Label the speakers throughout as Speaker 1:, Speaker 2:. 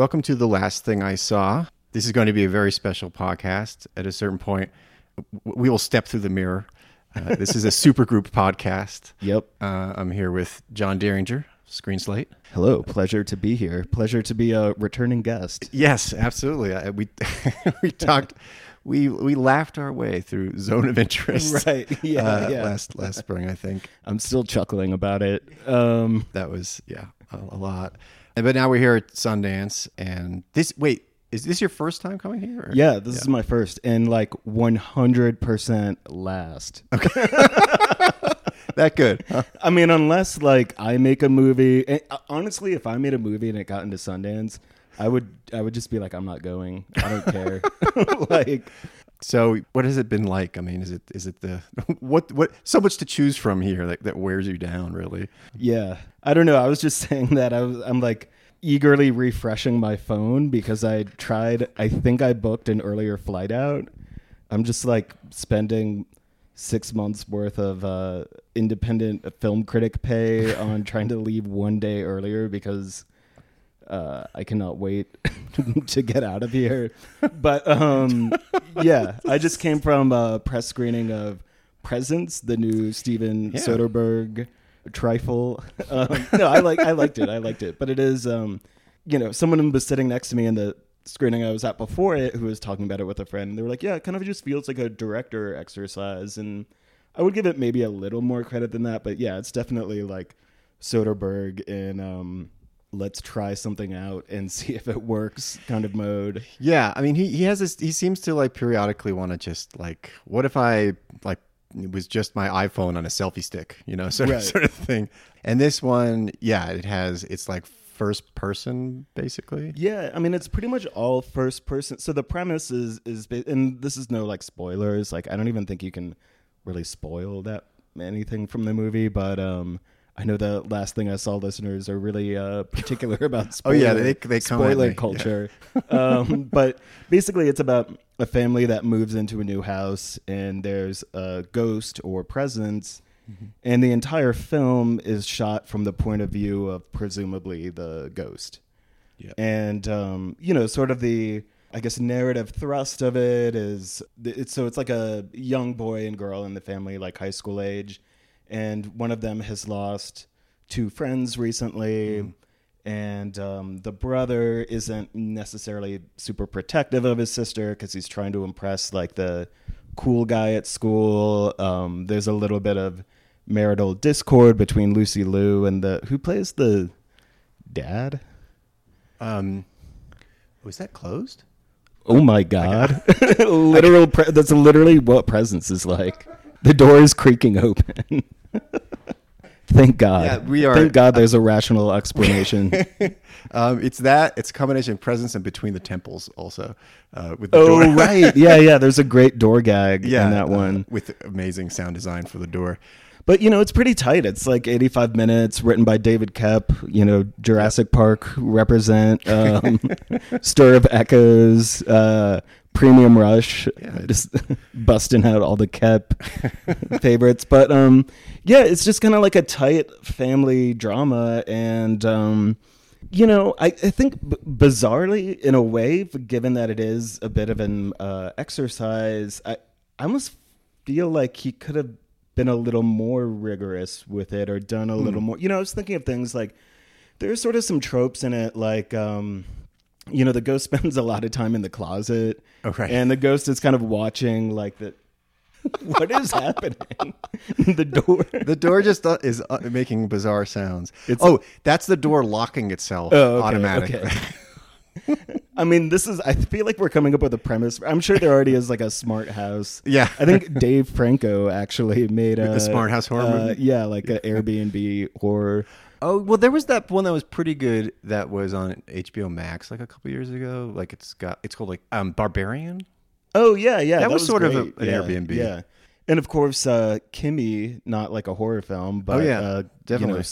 Speaker 1: welcome to The Last Thing I Saw. This is going to be a very special podcast. At a certain point, we will step through the mirror. This is a supergroup podcast.
Speaker 2: Yep.
Speaker 1: I'm here with John Derringer, Screen Slate.
Speaker 2: Hello. Pleasure to be here. Pleasure to be a returning guest.
Speaker 1: Yes, absolutely. We talked. We laughed our way through Zone of Interest.
Speaker 2: Right. Yeah.
Speaker 1: Last spring, I think.
Speaker 2: I'm still chuckling about it.
Speaker 1: That was a lot. But now we're here at Sundance, and is this your first time coming here? Or?
Speaker 2: Yeah, this is my first, and like 100% last.
Speaker 1: Okay. That good. Huh?
Speaker 2: I mean, unless like I make a movie. And, honestly, if I made a movie and it got into Sundance, I would just be like, I'm not going. I don't care. Like,
Speaker 1: so what has it been like? I mean, is it the what so much to choose from here that wears you down, really?
Speaker 2: Yeah, I don't know. I was just saying that I'm like eagerly refreshing my phone because I think I booked an earlier flight out. I'm just like spending 6 months worth of independent film critic pay on trying to leave one day earlier because I cannot wait to get out of here. But yeah, I just came from a press screening of Presence, the new Steven Soderbergh trifle. No, I liked it. But it is, someone was sitting next to me in the screening I was at before it who was talking about it with a friend. And they were like, yeah, it kind of just feels like a director exercise. And I would give it maybe a little more credit than that. But yeah, it's definitely like Soderbergh in let's try something out and see if it works kind of mode.
Speaker 1: Yeah, I mean, he has this. He seems to like periodically want to just like, what if I like it was just my iPhone on a selfie stick, sort of thing. And this one, it's like first person basically.
Speaker 2: Yeah, I mean, it's pretty much all first person. So the premise is, and this is no like spoilers. Like I don't even think you can really spoil that anything from the movie, but I know the Last Thing I Saw listeners are really particular about spoiler,
Speaker 1: they
Speaker 2: spoiler culture. Yeah. But basically it's about a family that moves into a new house and there's a ghost or presence, and the entire film is shot from the point of view of presumably the ghost. Yeah. And, sort of the, I guess, narrative thrust of it is, it's like a young boy and girl in the family, like high school age. And one of them has lost 2 friends recently, and the brother isn't necessarily super protective of his sister because he's trying to impress like the cool guy at school. There's a little bit of marital discord between Lucy Liu and who plays the dad?
Speaker 1: Was that closed?
Speaker 2: Oh my God! That's literally what Presence is like. The door is creaking open. Thank God.
Speaker 1: Yeah, we are.
Speaker 2: Thank God there's a rational explanation.
Speaker 1: It's a combination of Presence and Between the Temples also. With the door.
Speaker 2: Right. Yeah. There's a great door gag in that one.
Speaker 1: With amazing sound design for the door.
Speaker 2: But, it's pretty tight. It's like 85 minutes, written by David Koepp, Jurassic Park represent, Stir of Echoes, Premium Rush, just busting out all the Koepp favorites. But, it's just kind of like a tight family drama. And, I think bizarrely, in a way, given that it is a bit of an exercise, I almost feel like he could have been a little more rigorous with it or done a little more. I was thinking of things like there's sort of some tropes in it, like, the ghost spends a lot of time in the closet.
Speaker 1: Okay.
Speaker 2: And the ghost is kind of watching like the what is happening? The door
Speaker 1: just is making bizarre sounds. That's the door locking itself automatically.
Speaker 2: Okay. I mean, I feel like we're coming up with a premise. I'm sure there already is like a smart house.
Speaker 1: Yeah.
Speaker 2: I think Dave Franco actually made
Speaker 1: a smart house horror movie.
Speaker 2: Yeah, like an Airbnb horror.
Speaker 1: Oh, well, there was that one that was pretty good that was on HBO Max like a couple years ago. Like it's called like Barbarian.
Speaker 2: Oh, yeah.
Speaker 1: That was sort
Speaker 2: great.
Speaker 1: of an Airbnb.
Speaker 2: Yeah. And of course, Kimmy, not like a horror film, but
Speaker 1: definitely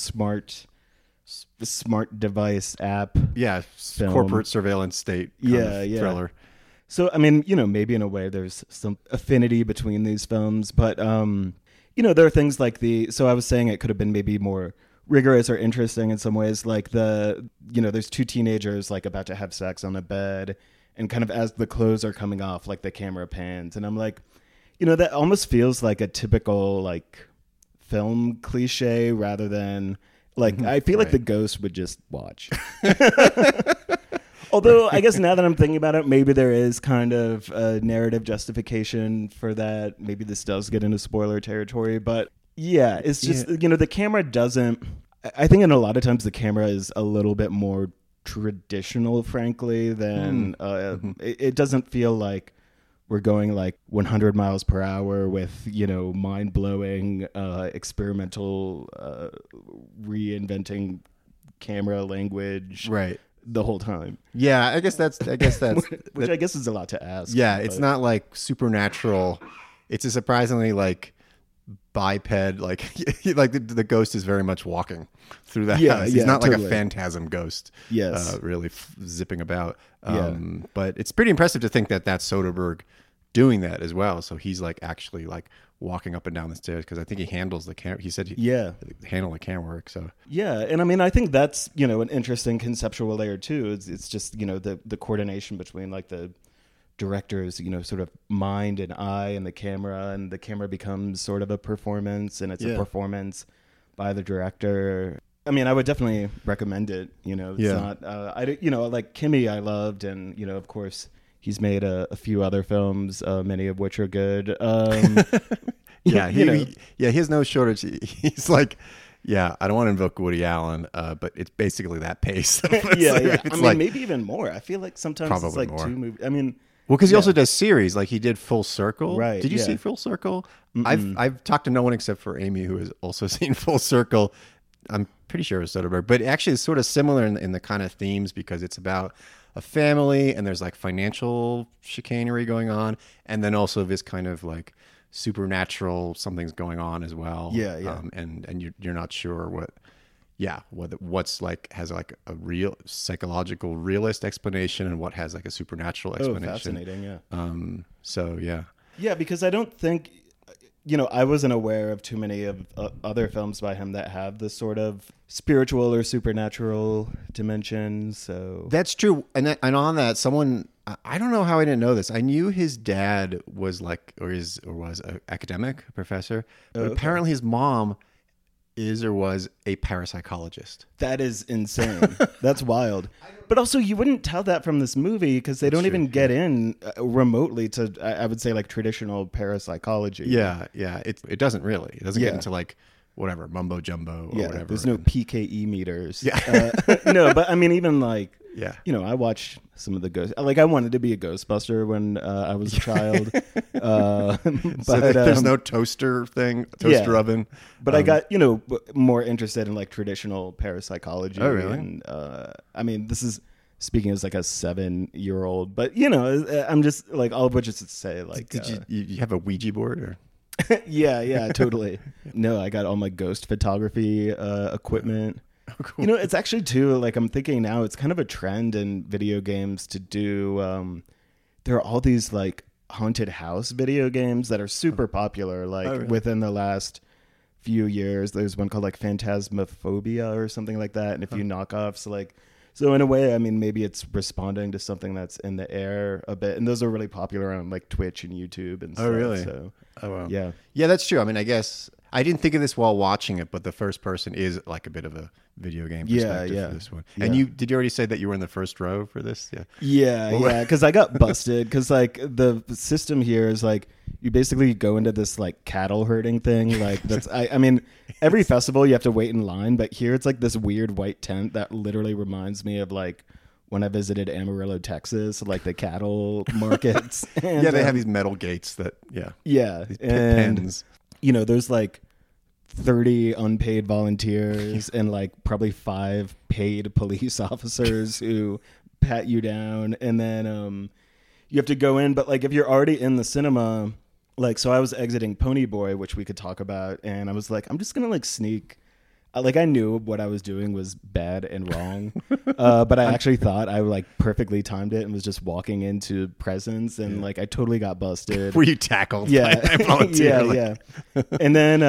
Speaker 2: smart device app.
Speaker 1: Yeah,
Speaker 2: film.
Speaker 1: Corporate surveillance state kind of thriller.
Speaker 2: So, I mean, maybe in a way there's some affinity between these films, but, there are things like so I was saying it could have been maybe more rigorous or interesting in some ways. Like there's two teenagers like about to have sex on a bed, and kind of as the clothes are coming off, like the camera pans, and I'm like, that almost feels like a typical like film cliche rather than like I feel like the ghost would just watch. Although I guess now that I'm thinking about it, maybe there is kind of a narrative justification for that. Maybe this does get into spoiler territory, but yeah, it's just, the camera doesn't, I think in a lot of times the camera is a little bit more traditional, frankly, than it doesn't feel like we're going like 100 miles per hour with, mind-blowing experimental reinventing camera language.
Speaker 1: Right.
Speaker 2: The whole time.
Speaker 1: Yeah, I guess that's
Speaker 2: which I guess is a lot to ask.
Speaker 1: Yeah, it's not like supernatural. It's a surprisingly like biped, like like the ghost is very much walking through that house. He's not totally. Like a phantasm ghost.
Speaker 2: Yes,
Speaker 1: really zipping about. But it's pretty impressive to think that that's Soderbergh doing that as well. So he's like actually like walking up and down the stairs, because I think he handles the camera. He said he handle the camera work. So
Speaker 2: and I mean I think that's an interesting conceptual layer too. It's just the coordination between like the director's sort of mind and eye and the camera becomes sort of a performance, and it's a performance by the director. I mean, I would definitely recommend it. It's not like Kimi I loved, and of course he's made a few other films, many of which are good.
Speaker 1: He has no shortage. He's like, I don't want to invoke Woody Allen, but it's basically that pace.
Speaker 2: I mean, maybe even more. I feel like sometimes it's like more. 2 movies. I mean,
Speaker 1: well, because he also does series. Like he did Full Circle.
Speaker 2: Right?
Speaker 1: Did you see Full Circle? I've talked to no one except for Amy, who has also seen Full Circle. I'm pretty sure it was Soderbergh, but actually it's sort of similar in the kind of themes, because it's about a family and there's like financial chicanery going on, and then also this kind of like supernatural something's going on as well. And you're not sure what's like has like a real psychological realist explanation and what has like a supernatural explanation.
Speaker 2: Fascinating. Because I don't think I wasn't aware of too many of other films by him that have this sort of spiritual or supernatural dimension. So
Speaker 1: that's true. And on that, someone, I don't know how I didn't know this. I knew his dad was like, or was an academic, a professor, but apparently his mom is or was a parapsychologist.
Speaker 2: That is insane. That's wild. But also, you wouldn't tell that from this movie, because they don't even get in remotely to, I would say, like traditional parapsychology.
Speaker 1: Yeah. It doesn't really. It doesn't get into like whatever mumbo jumbo or whatever.
Speaker 2: There's no PKE meters. No, but I mean, even like, I watched some of the ghosts. Like, I wanted to be a Ghostbuster when I was a child.
Speaker 1: So there's no toaster oven.
Speaker 2: But I got, more interested in like traditional parapsychology.
Speaker 1: Oh, really?
Speaker 2: And I mean, this is speaking as like a 7-year-old, but I'm just like, all of which is to say, like,
Speaker 1: did you have a Ouija board or?
Speaker 2: Yeah, totally. No, I got all my ghost photography equipment.
Speaker 1: Oh, cool.
Speaker 2: It's actually too, like, I'm thinking now, it's kind of a trend in video games to do, there are all these like haunted house video games that are super popular, like within the last few years. There's one called like Phantasmophobia or something like that, and a few knockoffs. Like, so in a way, I mean, maybe it's responding to something that's in the air a bit, and those are really popular on like Twitch and YouTube and stuff.
Speaker 1: Oh, really?
Speaker 2: So,
Speaker 1: wow.
Speaker 2: Yeah,
Speaker 1: that's true. I mean, I guess I didn't think of this while watching it, but the first person is like a bit of a video game perspective for this one. And did you already say that you were in the first row for this?
Speaker 2: Yeah, because I got busted, because like the system here is like you basically go into this like cattle herding thing. Like that's I mean, every festival you have to wait in line, but here it's like this weird white tent that literally reminds me of like when I visited Amarillo, Texas, like the cattle markets. And,
Speaker 1: they have these metal gates that
Speaker 2: these
Speaker 1: pens.
Speaker 2: There's like 30 unpaid volunteers and like probably 5 paid police officers who pat you down, and then you have to go in. But like if you're already in the cinema, like, so I was exiting Pony Boy, which we could talk about, and I was like, I'm just gonna like sneak like I knew what I was doing was bad and wrong, but I actually thought I like perfectly timed it and was just walking into Presence, and like I totally got busted.
Speaker 1: Were you tackled?
Speaker 2: Yeah,
Speaker 1: voluntarily?
Speaker 2: yeah. And then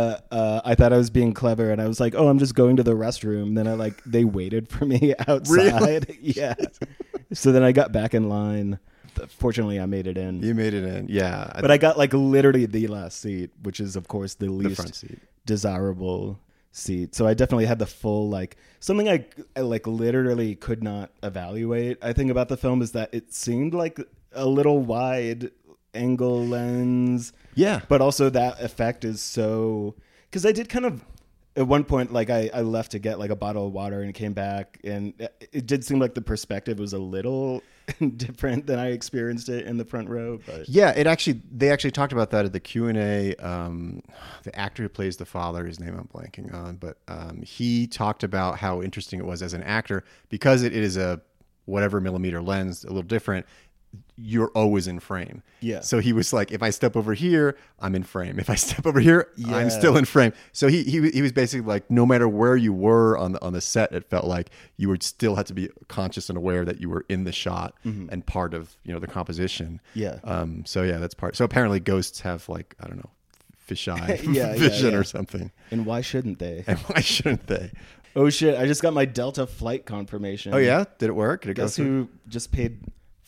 Speaker 2: I thought I was being clever, and I was like, "Oh, I'm just going to the restroom." Then they waited for me outside.
Speaker 1: Really?
Speaker 2: Yeah. So then I got back in line. Fortunately, I made it in.
Speaker 1: You made it in, yeah.
Speaker 2: But I got like literally the last seat, which is of course the least
Speaker 1: front seat.
Speaker 2: desirable seat. So I definitely had the full like something I like literally could not evaluate. I think about the film is that it seemed like a little wide angle lens.
Speaker 1: Yeah.
Speaker 2: But also that effect is so, because I did kind of at one point like I left to get like a bottle of water and came back, and it did seem like the perspective was a little different than I experienced it in the front row. But
Speaker 1: yeah, they actually talked about that at the Q&A. The actor who plays the father, his name I'm blanking on, but he talked about how interesting it was as an actor because it is a whatever millimeter lens, a little different. You're always in frame.
Speaker 2: Yeah.
Speaker 1: So he was like, if I step over here, I'm in frame. If I step over here,
Speaker 2: Yeah.
Speaker 1: I'm still in frame. So he was basically like, no matter where you were on the set, it felt like you would still have to be conscious and aware that you were in the shot and part of the composition.
Speaker 2: Yeah.
Speaker 1: So yeah, that's part. So apparently ghosts have like, I don't know, fisheye
Speaker 2: Yeah,
Speaker 1: vision
Speaker 2: yeah.
Speaker 1: or something.
Speaker 2: And why shouldn't they?
Speaker 1: And why shouldn't they?
Speaker 2: Oh shit! I just got my Delta flight confirmation.
Speaker 1: Oh yeah, did it work? Did it
Speaker 2: Guess
Speaker 1: go through?
Speaker 2: who just paid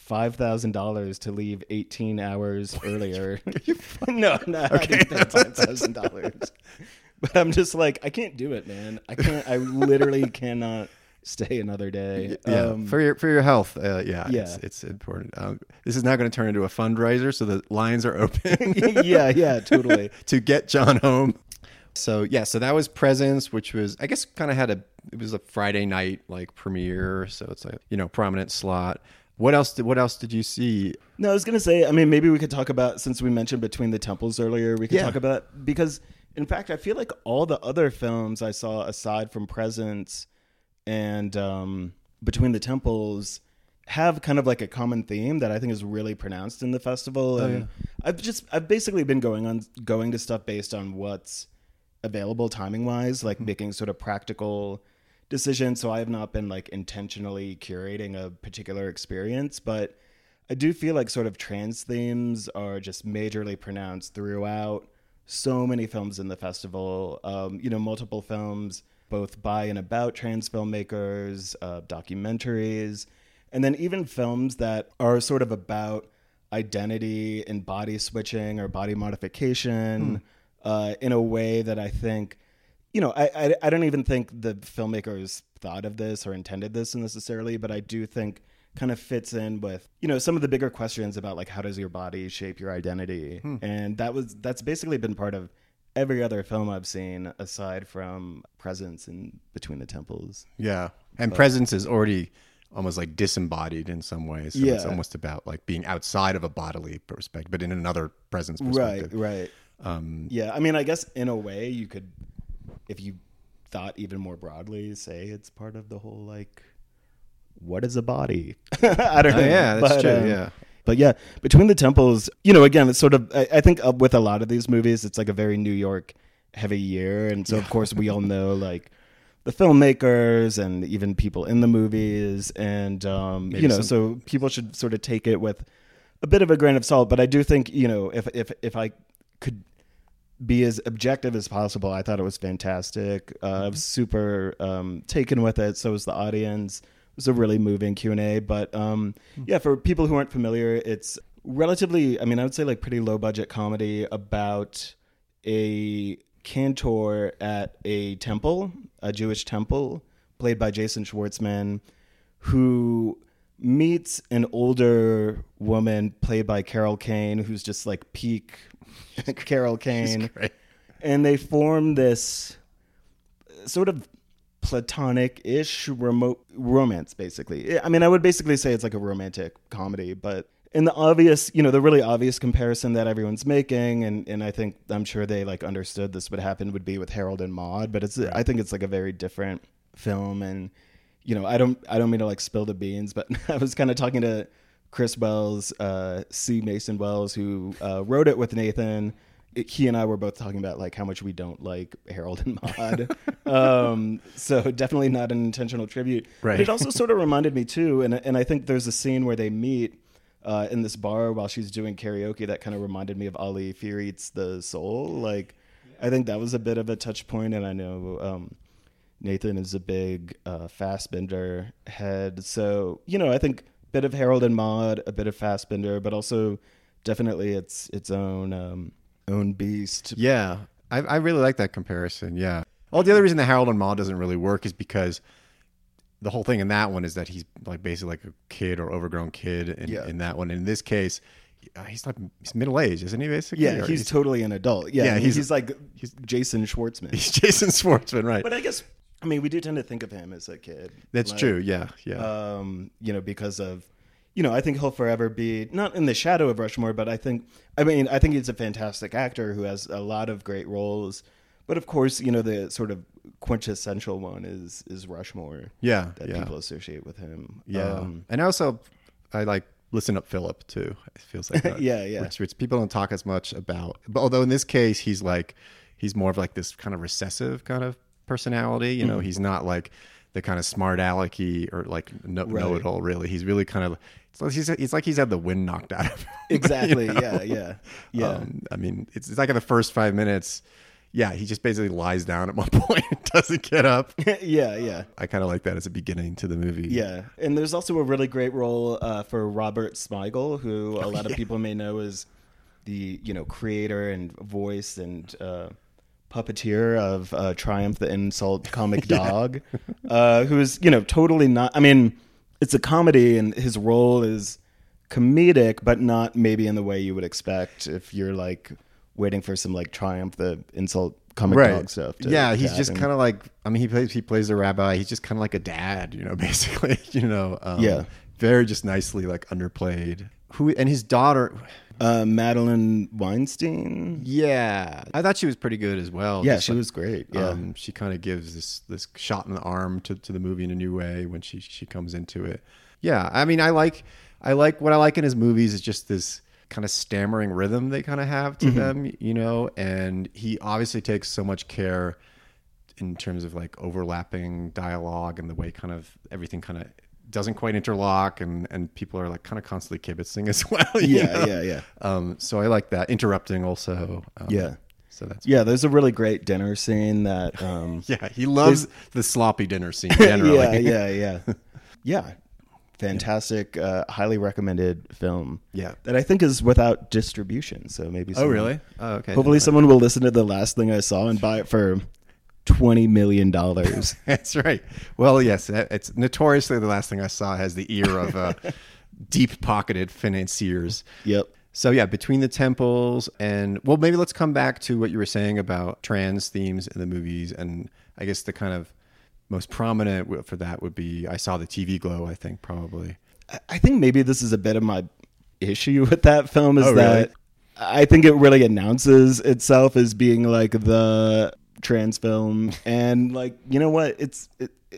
Speaker 2: $5,000 to leave 18 hours earlier? No, I didn't pay $5,000. But I'm just like, I can't do it, man. I can't. I literally cannot stay another day.
Speaker 1: Yeah, for your health. Yeah.
Speaker 2: Yeah.
Speaker 1: It's important. This is now going to turn into a fundraiser, so the lines are open.
Speaker 2: yeah, totally.
Speaker 1: To get John home. So yeah, so that was Presence, which was, I guess, kind of it was a Friday night like premiere, so it's a prominent slot. What else did you see?
Speaker 2: No, I was gonna say, I mean, maybe we could talk about, since we mentioned Between the Temples earlier, we could talk about, because in fact I feel like all the other films I saw aside from Presence and Between the Temples have kind of like a common theme that I think is really pronounced in the festival. And I've basically been going to stuff based on what's available timing wise, like making sort of practical decisions. So I have not been like intentionally curating a particular experience, but I do feel like sort of trans themes are just majorly pronounced throughout so many films in the festival. Multiple films, both by and about trans filmmakers, documentaries, and then even films that are sort of about identity and body switching or body modification in a way that I think, I don't even think the filmmakers thought of this or intended this necessarily, but I do think kind of fits in with, some of the bigger questions about like, how does your body shape your identity? And that's basically been part of every other film I've seen aside from Presence and Between the Temples.
Speaker 1: Yeah. And Presence is already almost like disembodied in some ways. So it's almost about like being outside of a bodily perspective, but in another presence perspective.
Speaker 2: Right. Yeah. I mean, I guess in a way you could, if you thought even more broadly, say it's part of the whole, like, what is a body? I don't know.
Speaker 1: Yeah, that's true. Yeah.
Speaker 2: But yeah, Between the Temples, again, it's sort of, I think with a lot of these movies, it's like a very New York heavy year. And so, of course, we all know like the filmmakers and even people in the movies. And, so people should sort of take it with a bit of a grain of salt. But I do think, if I could be as objective as possible, I thought it was fantastic. I was super taken with it. So was the audience. It was a really moving Q&A. But for people who aren't familiar, it's relatively, I would say like pretty low budget comedy about a cantor at a temple, a Jewish temple, played by Jason Schwartzman, who meets an older woman played by Carol Kane, who's just like peak Carol Kane. And they form this sort of platonic-ish remote romance, basically. I would basically say it's like a romantic comedy, but in the obvious, the really obvious comparison that everyone's making, and I'm sure they like understood this would happen, would be with Harold and Maude, but I think it's like a very different film. And I don't mean to like spill the beans, but I was kind of talking to Chris Wells, C. Mason Wells, who wrote it with Nathan, he and I were both talking about like how much we don't like Harold and Maude. So definitely not an intentional tribute.
Speaker 1: Right.
Speaker 2: But it also sort of reminded me too, and I think there's a scene where they meet in this bar while she's doing karaoke that kind of reminded me of Ali Fear Eats the Soul. Like, I think that was a bit of a touch point, and I know Nathan is a big Fassbinder head. So, you know, I think a bit of Harold and Maude, a bit of Fassbinder, but also definitely its own beast.
Speaker 1: Yeah, I really like that comparison. Yeah. Well, the other reason that Harold and Maude doesn't really work is because the whole thing in that one is that he's like basically like a kid or overgrown kid in that one. In this case, he's middle aged, isn't he? Basically,
Speaker 2: yeah, he's totally an adult. Yeah, he's Jason Schwartzman.
Speaker 1: He's Jason Schwartzman, right?
Speaker 2: But I guess we do tend to think of him as a kid.
Speaker 1: That's true. Yeah.
Speaker 2: You know, because of, you know, I think he'll forever be not in the shadow of Rushmore, but I think he's a fantastic actor who has a lot of great roles. But of course, you know, the sort of quintessential one is Rushmore.
Speaker 1: Yeah,
Speaker 2: that people associate with him.
Speaker 1: Yeah, and also I like Listen Up Philip too. It feels like that.
Speaker 2: yeah.
Speaker 1: Which people don't talk as much about. But although in this case he's more of like this kind of recessive kind of personality. You know, he's not like the kind of smart alecky or like know it all. Really, he's really kind of. It's like he's had the wind knocked out of him.
Speaker 2: Exactly. You know? Yeah.
Speaker 1: I mean, it's like in the first 5 minutes. Yeah, he just basically lies down at one point and doesn't get up.
Speaker 2: Yeah.
Speaker 1: I kind of like that as a beginning to the movie.
Speaker 2: Yeah, and there's also a really great role for Robert Smigel, who a lot of people may know as the, you know, creator and voice and puppeteer of Triumph the Insult Comic Dog, who is, you know, totally not. I mean, it's a comedy, and his role is comedic, but not maybe in the way you would expect if you're like waiting for some like Triumph the Insult Comic Dog stuff.
Speaker 1: He's just kind of like, I mean, he plays the rabbi. He's just kind of like a dad, you know, basically, you know. Very just nicely like underplayed. And his daughter,
Speaker 2: Madeline Weinstein.
Speaker 1: Yeah, I thought she was pretty good as well.
Speaker 2: Yeah, she was great. Yeah,
Speaker 1: she kind of gives this shot in the arm to the movie in a new way when she comes into it. Yeah, I mean, I like what I like in his movies is just this kind of stammering rhythm they kind of have to them, you know, and he obviously takes so much care in terms of like overlapping dialogue and the way kind of everything kind of doesn't quite interlock and people are like kind of constantly kibitzing as well.
Speaker 2: Yeah.
Speaker 1: So I like that interrupting also. So
Speaker 2: there's a really great dinner scene that
Speaker 1: he loves the sloppy dinner scene generally.
Speaker 2: Yeah. Fantastic, highly recommended film.
Speaker 1: Yeah,
Speaker 2: that I think is without distribution. So maybe.
Speaker 1: Really? Oh, okay.
Speaker 2: Hopefully, someone will listen to the last thing I saw and buy it for $20 million.
Speaker 1: That's right. Well, yes, it's notoriously the last thing I saw has the ear of deep-pocketed financiers.
Speaker 2: Yep.
Speaker 1: So yeah, Between the Temples, and well, maybe let's come back to what you were saying about trans themes in the movies, and I guess the kind of most prominent for that would be I Saw the TV Glow, I think, probably.
Speaker 2: I think maybe this is a bit of my issue with that film is that
Speaker 1: really?
Speaker 2: I think it really announces itself as being like the trans film, and like, you know what? It's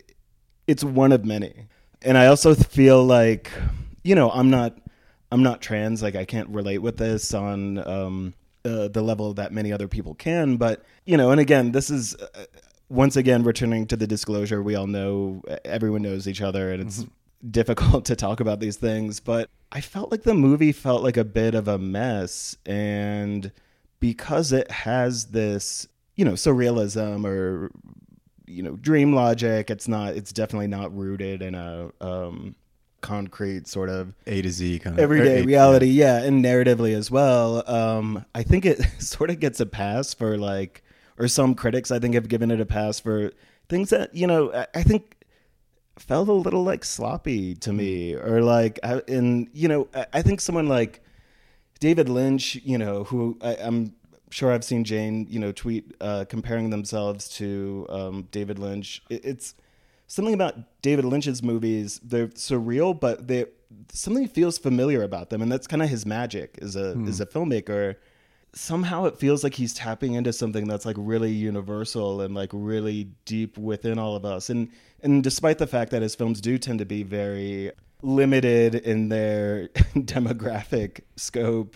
Speaker 2: one of many. And I also feel like, you know, I'm not trans, like I can't relate with this on the level that many other people can, but you know, and again, this is once again, returning to the disclosure, we all know, everyone knows each other, and it's difficult to talk about these things. But I felt like the movie felt like a bit of a mess. And because it has this, you know, surrealism or, you know, dream logic, it's definitely not rooted in a concrete sort of
Speaker 1: A to Z kind of
Speaker 2: everyday reality. And narratively as well. I think it sort of gets a pass for like, or some critics, I think, have given it a pass for things that, you know, I think felt a little like sloppy to me, or like, and you know, I think someone like David Lynch, you know, who I'm sure I've seen Jane, you know, tweet comparing themselves to David Lynch. It's something about David Lynch's movies. They're surreal, but something feels familiar about them, and that's kind of his magic as a filmmaker. Somehow it feels like he's tapping into something that's like really universal and like really deep within all of us. And despite the fact that his films do tend to be very limited in their demographic scope,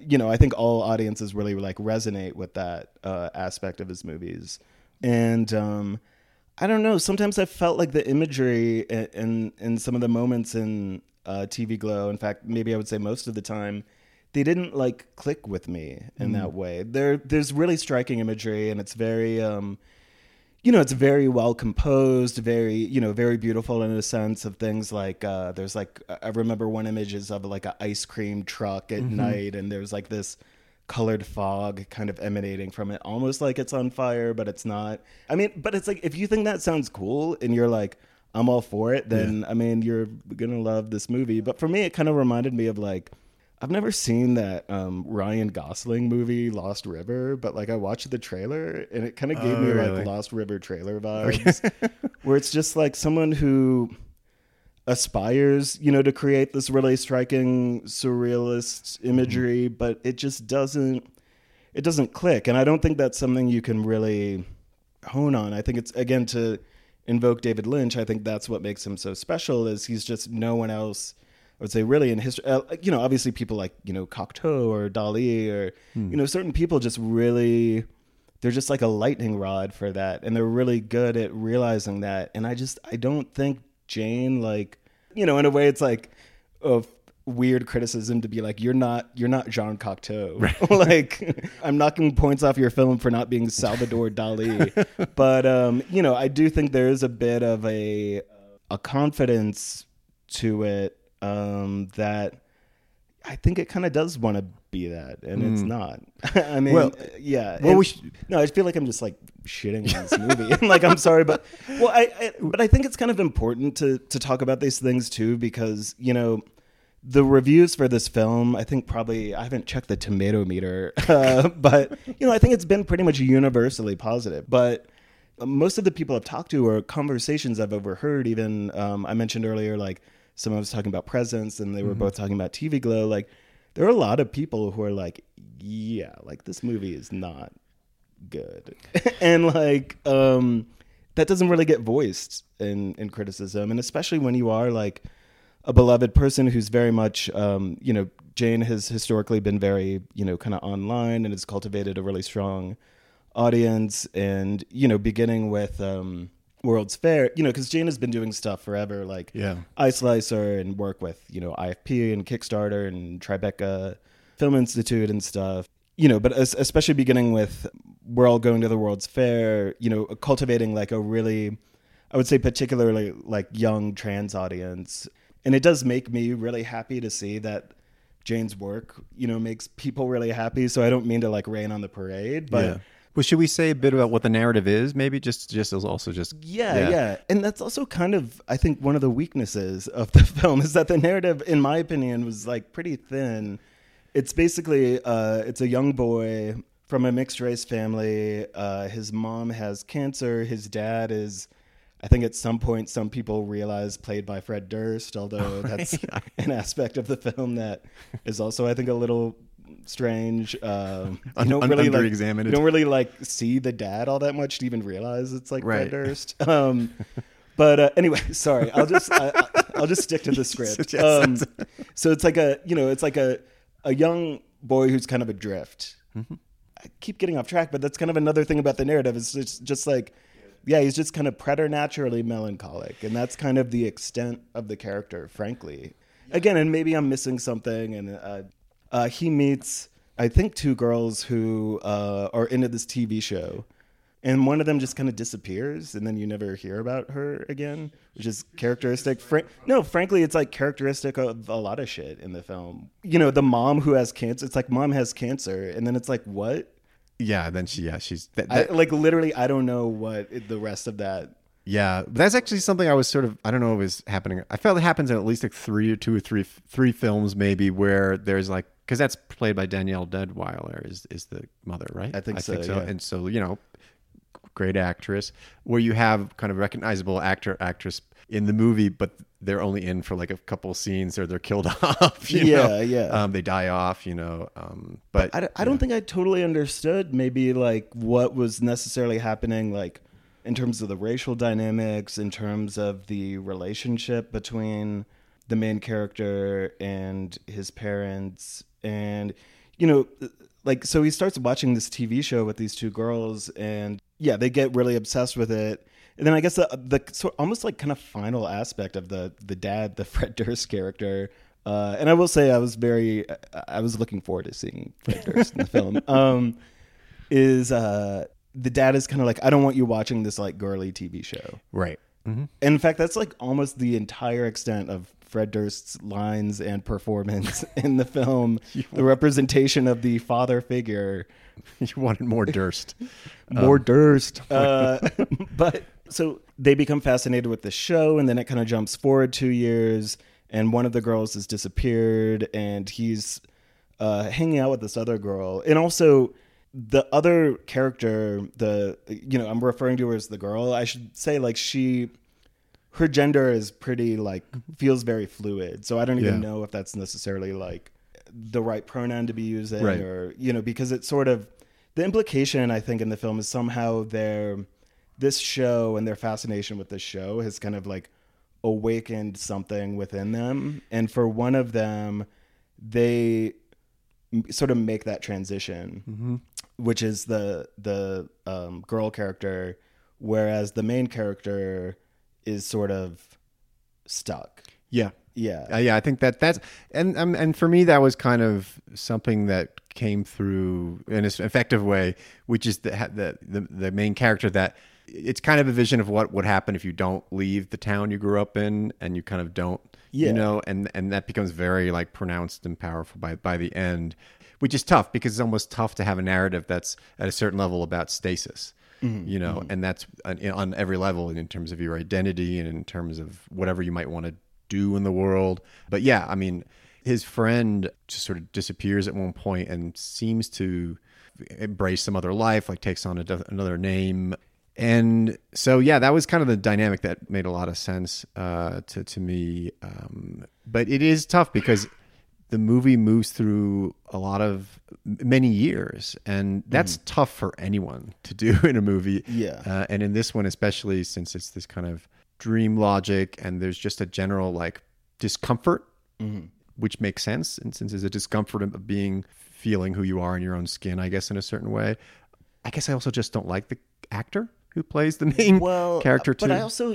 Speaker 2: I think all audiences really like resonate with that aspect of his movies. And I don't know, sometimes I felt like the imagery in some of the moments in TV Glow, in fact, maybe I would say most of the time, they didn't like click with me in that way. There's really striking imagery, and it's very it's very well composed, very very beautiful in a sense of things like there's like, I remember one image is of like an ice cream truck at night, and there's like this colored fog kind of emanating from it, almost like it's on fire, but it's not. I mean, but it's like, if you think that sounds cool and you're like, I'm all for it, then I mean, you're gonna love this movie. But for me, it kind of reminded me of like, I've never seen that Ryan Gosling movie, Lost River, but like I watched the trailer and it kind of gave me like Lost River trailer vibes, where it's just like someone who aspires, to create this really striking surrealist imagery, but it just doesn't click. And I don't think that's something you can really hone on. I think it's, again, to invoke David Lynch, I think that's what makes him so special, is he's just no one else, I would say, really in history. Obviously people like, Cocteau or Dali or, certain people just really, they're just like a lightning rod for that. And they're really good at realizing that. And I don't think Jane, like, in a way it's like a weird criticism to be like, you're not Jean Cocteau. Right. Like, I'm knocking points off your film for not being Salvador Dali. But, I do think there is a bit of a confidence to it that I think it kind of does want to be that, and it's not. I mean, no, I feel like I'm just like shitting on this movie. And like, I'm sorry, but I think it's kind of important to talk about these things too, because the reviews for this film, I think probably, I haven't checked the tomato meter, but I think it's been pretty much universally positive. But most of the people I've talked to, or conversations I've overheard, even I mentioned earlier, like someone was talking about Presence, and they were both talking about TV Glow. Like, there are a lot of people who are like, yeah, like this movie is not good. And like, that doesn't really get voiced in criticism. And especially when you are like a beloved person who's very much, Jane has historically been very, kind of online, and has cultivated a really strong audience. And, beginning with World's Fair, because Jane has been doing stuff forever, like iSlicer, and work with, IFP and Kickstarter and Tribeca Film Institute and stuff, but especially beginning with We're All Going to the World's Fair, cultivating like a really, I would say, particularly like young trans audience. And it does make me really happy to see that Jane's work, makes people really happy. So I don't mean to like rain on the parade, but... Yeah.
Speaker 1: Well, should we say a bit about what the narrative is? Maybe just also just...
Speaker 2: Yeah. And that's also kind of, I think, one of the weaknesses of the film, is that the narrative, in my opinion, was like pretty thin. It's basically, it's a young boy from a mixed race family. His mom has cancer. His dad is, I think at some point, some people realize, played by Fred Durst, although that's an aspect of the film that is also, I think, a little strange. You don't really like see the dad all that much to even realize it's like Fred Durst. But anyway, sorry, I'll just stick to the script. So it's like a young boy who's kind of adrift. I keep getting off track, but that's kind of another thing about the narrative. It's just like, he's just kind of preternaturally melancholic, and that's kind of the extent of the character, frankly. Again, and maybe I'm missing something, and he meets, I think, two girls who are into this TV show, and one of them just kind of disappears, and then you never hear about her again, which is characteristic. Frankly, it's like characteristic of a lot of shit in the film. The mom who has cancer, it's like mom has cancer, and then it's like, what?
Speaker 1: Yeah, then she's...
Speaker 2: like, literally, I don't know what the rest of that...
Speaker 1: Yeah, but that's actually something I was sort of, I don't know if it's happening. I felt it happens in at least like three films maybe, where there's like, because that's played by Danielle Deadwyler is the mother, right?
Speaker 2: I think so. Yeah.
Speaker 1: And so, great actress, where you have kind of recognizable actress in the movie, but they're only in for like a couple scenes, or they're killed off. They die off. But
Speaker 2: I don't think I totally understood maybe like what was necessarily happening, like in terms of the racial dynamics, in terms of the relationship between the main character and his parents. And you know, like, so he starts watching this TV show with these two girls, and yeah, they get really obsessed with it. And then I guess the almost like kind of final aspect of the dad, the Fred Durst character. And I will say I was looking forward to seeing Fred Durst in the film. The dad is kind of like, I don't want you watching this like girly TV show.
Speaker 1: Right. Mm-hmm.
Speaker 2: And in fact, that's like almost the entire extent of Fred Durst's lines and performance in the film. The representation of the father figure.
Speaker 1: You wanted more Durst.
Speaker 2: More Durst. But so they become fascinated with the show, and then it kind of jumps forward 2 years, and one of the girls has disappeared, and he's hanging out with this other girl. And also the other character, I'm referring to her as the girl. I should say, like, her gender is pretty, like, feels very fluid. So I don't even know if that's necessarily like the right pronoun to be using, right. Or, because it's sort of the implication, I think, in the film is somehow this show and their fascination with this show has kind of like awakened something within them. And for one of them, they sort of make that transition, mm-hmm. which is the girl character, whereas the main character is sort of stuck.
Speaker 1: Yeah.
Speaker 2: Yeah.
Speaker 1: Yeah. I think that's, and for me, that was kind of something that came through in an effective way, which is the main character, that it's kind of a vision of what would happen if you don't leave the town you grew up in, and you kind of don't, and that becomes very like pronounced and powerful by the end, which is tough because it's almost tough to have a narrative that's at a certain level about stasis. Mm-hmm. Mm-hmm. And that's on every level in terms of your identity and in terms of whatever you might want to do in the world. But yeah, I mean, his friend just sort of disappears at one point and seems to embrace some other life, like takes on another name. And so, yeah, that was kind of the dynamic that made a lot of sense to me. But it is tough because the movie moves through many years, and that's tough for anyone to do in a movie.
Speaker 2: Yeah.
Speaker 1: And in this one, especially since it's this kind of dream logic and there's just a general like discomfort, which makes sense. And since there's a discomfort of feeling who you are in your own skin, I guess, in a certain way. I guess I also just don't like the actor who plays the main character too.
Speaker 2: But I also,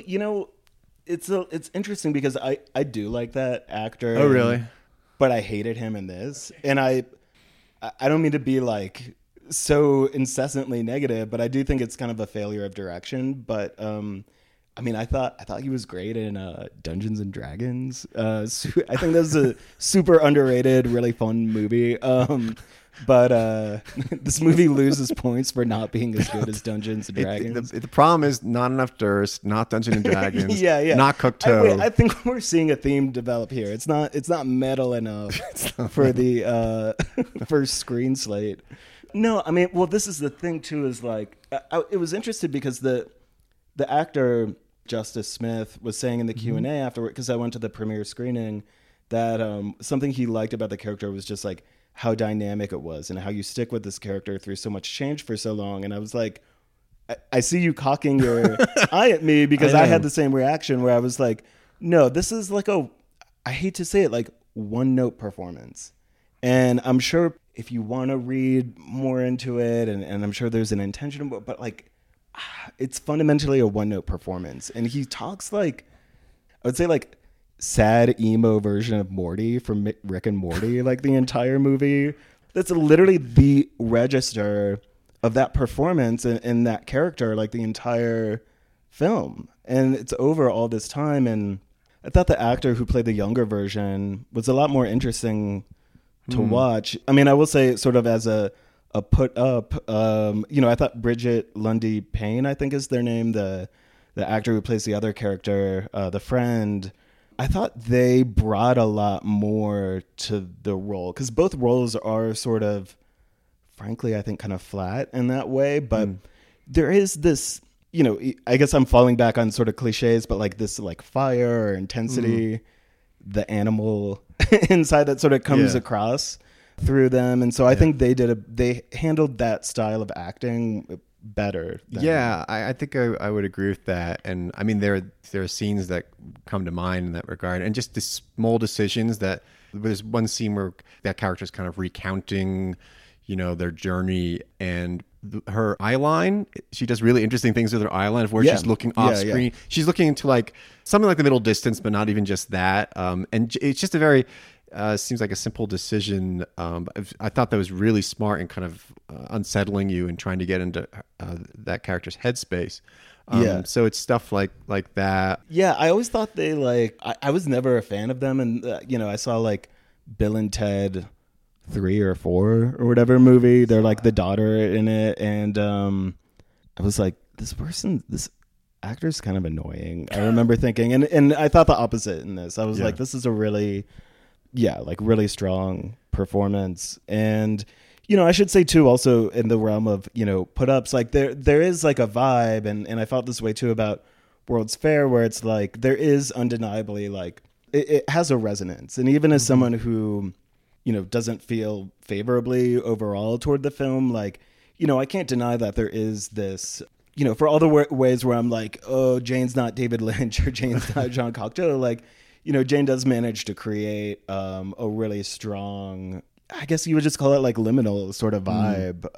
Speaker 2: it's interesting because I do like that actor.
Speaker 1: Oh, really?
Speaker 2: But I hated him in this. And I don't mean to be like so incessantly negative, but I do think it's kind of a failure of direction. But I mean, I thought he was great in Dungeons and Dragons. I think that was a super underrated, really fun movie. But this movie loses points for not being as good as Dungeons and Dragons.
Speaker 1: The problem is not enough Durst, not Dungeons and Dragons,
Speaker 2: yeah.
Speaker 1: not Cocteau.
Speaker 2: I think we're seeing a theme develop here. It's not metal enough for the first screen slate. No, I mean, well, this is the thing too. Is like it was interesting because the actor Justice Smith was saying in the Q&A afterward, because I went to the premiere screening, that something he liked about the character was just like how dynamic it was and how you stick with this character through so much change for so long. And I was like, I see you cocking your eye at me because I had the same reaction where I was like, no, this is like I hate to say it, like one note performance. And I'm sure if you want to read more into it, and I'm sure there's an intention, but like, it's fundamentally a one note performance. And he talks like, I would say like sad emo version of Morty from Rick and Morty, like the entire movie. That's literally the register of that performance and that character, like the entire film. And it's over all this time. And I thought the actor who played the younger version was a lot more interesting to watch. I mean, I will say sort of as a put up, I thought Bridget Lundy Payne, I think is their name, the actor who plays the other character, the friend, I thought they brought a lot more to the role, because both roles are sort of, frankly, I think kind of flat in that way. But there is this, I guess I'm falling back on sort of cliches, but like this like fire or intensity, the animal inside that sort of comes across through them. And so I think they handled that style of acting better.
Speaker 1: I think I would agree with that. And I mean, there are scenes that come to mind in that regard, and just the small decisions that there's one scene where that character's kind of recounting, their journey, and her eye line, she does really interesting things with her eye line where she's looking off screen. Yeah. She's looking into like something like the middle distance, but not even just that. And it's just a very, seems like a simple decision. I thought that was really smart and kind of unsettling you and trying to get into that character's headspace. So it's stuff like that.
Speaker 2: Yeah, I always thought they I was never a fan of them, and I saw like Bill and Ted 3 or 4 or whatever movie. They're like the daughter in it, and I was like, this actor's kind of annoying. I remember thinking, and I thought the opposite in this. I was like, this is a really strong performance. And I should say too, also in the realm of put ups, like there is like a vibe, and I felt this way too about World's Fair, where it's like there is undeniably like it has a resonance, and even as someone who doesn't feel favorably overall toward the film, like, I can't deny that there is this, for all the ways where I'm like, oh, Jane's not David Lynch or Jane's not Jean Cocteau, like, Jane does manage to create a really strong, I guess you would just call it like liminal sort of vibe.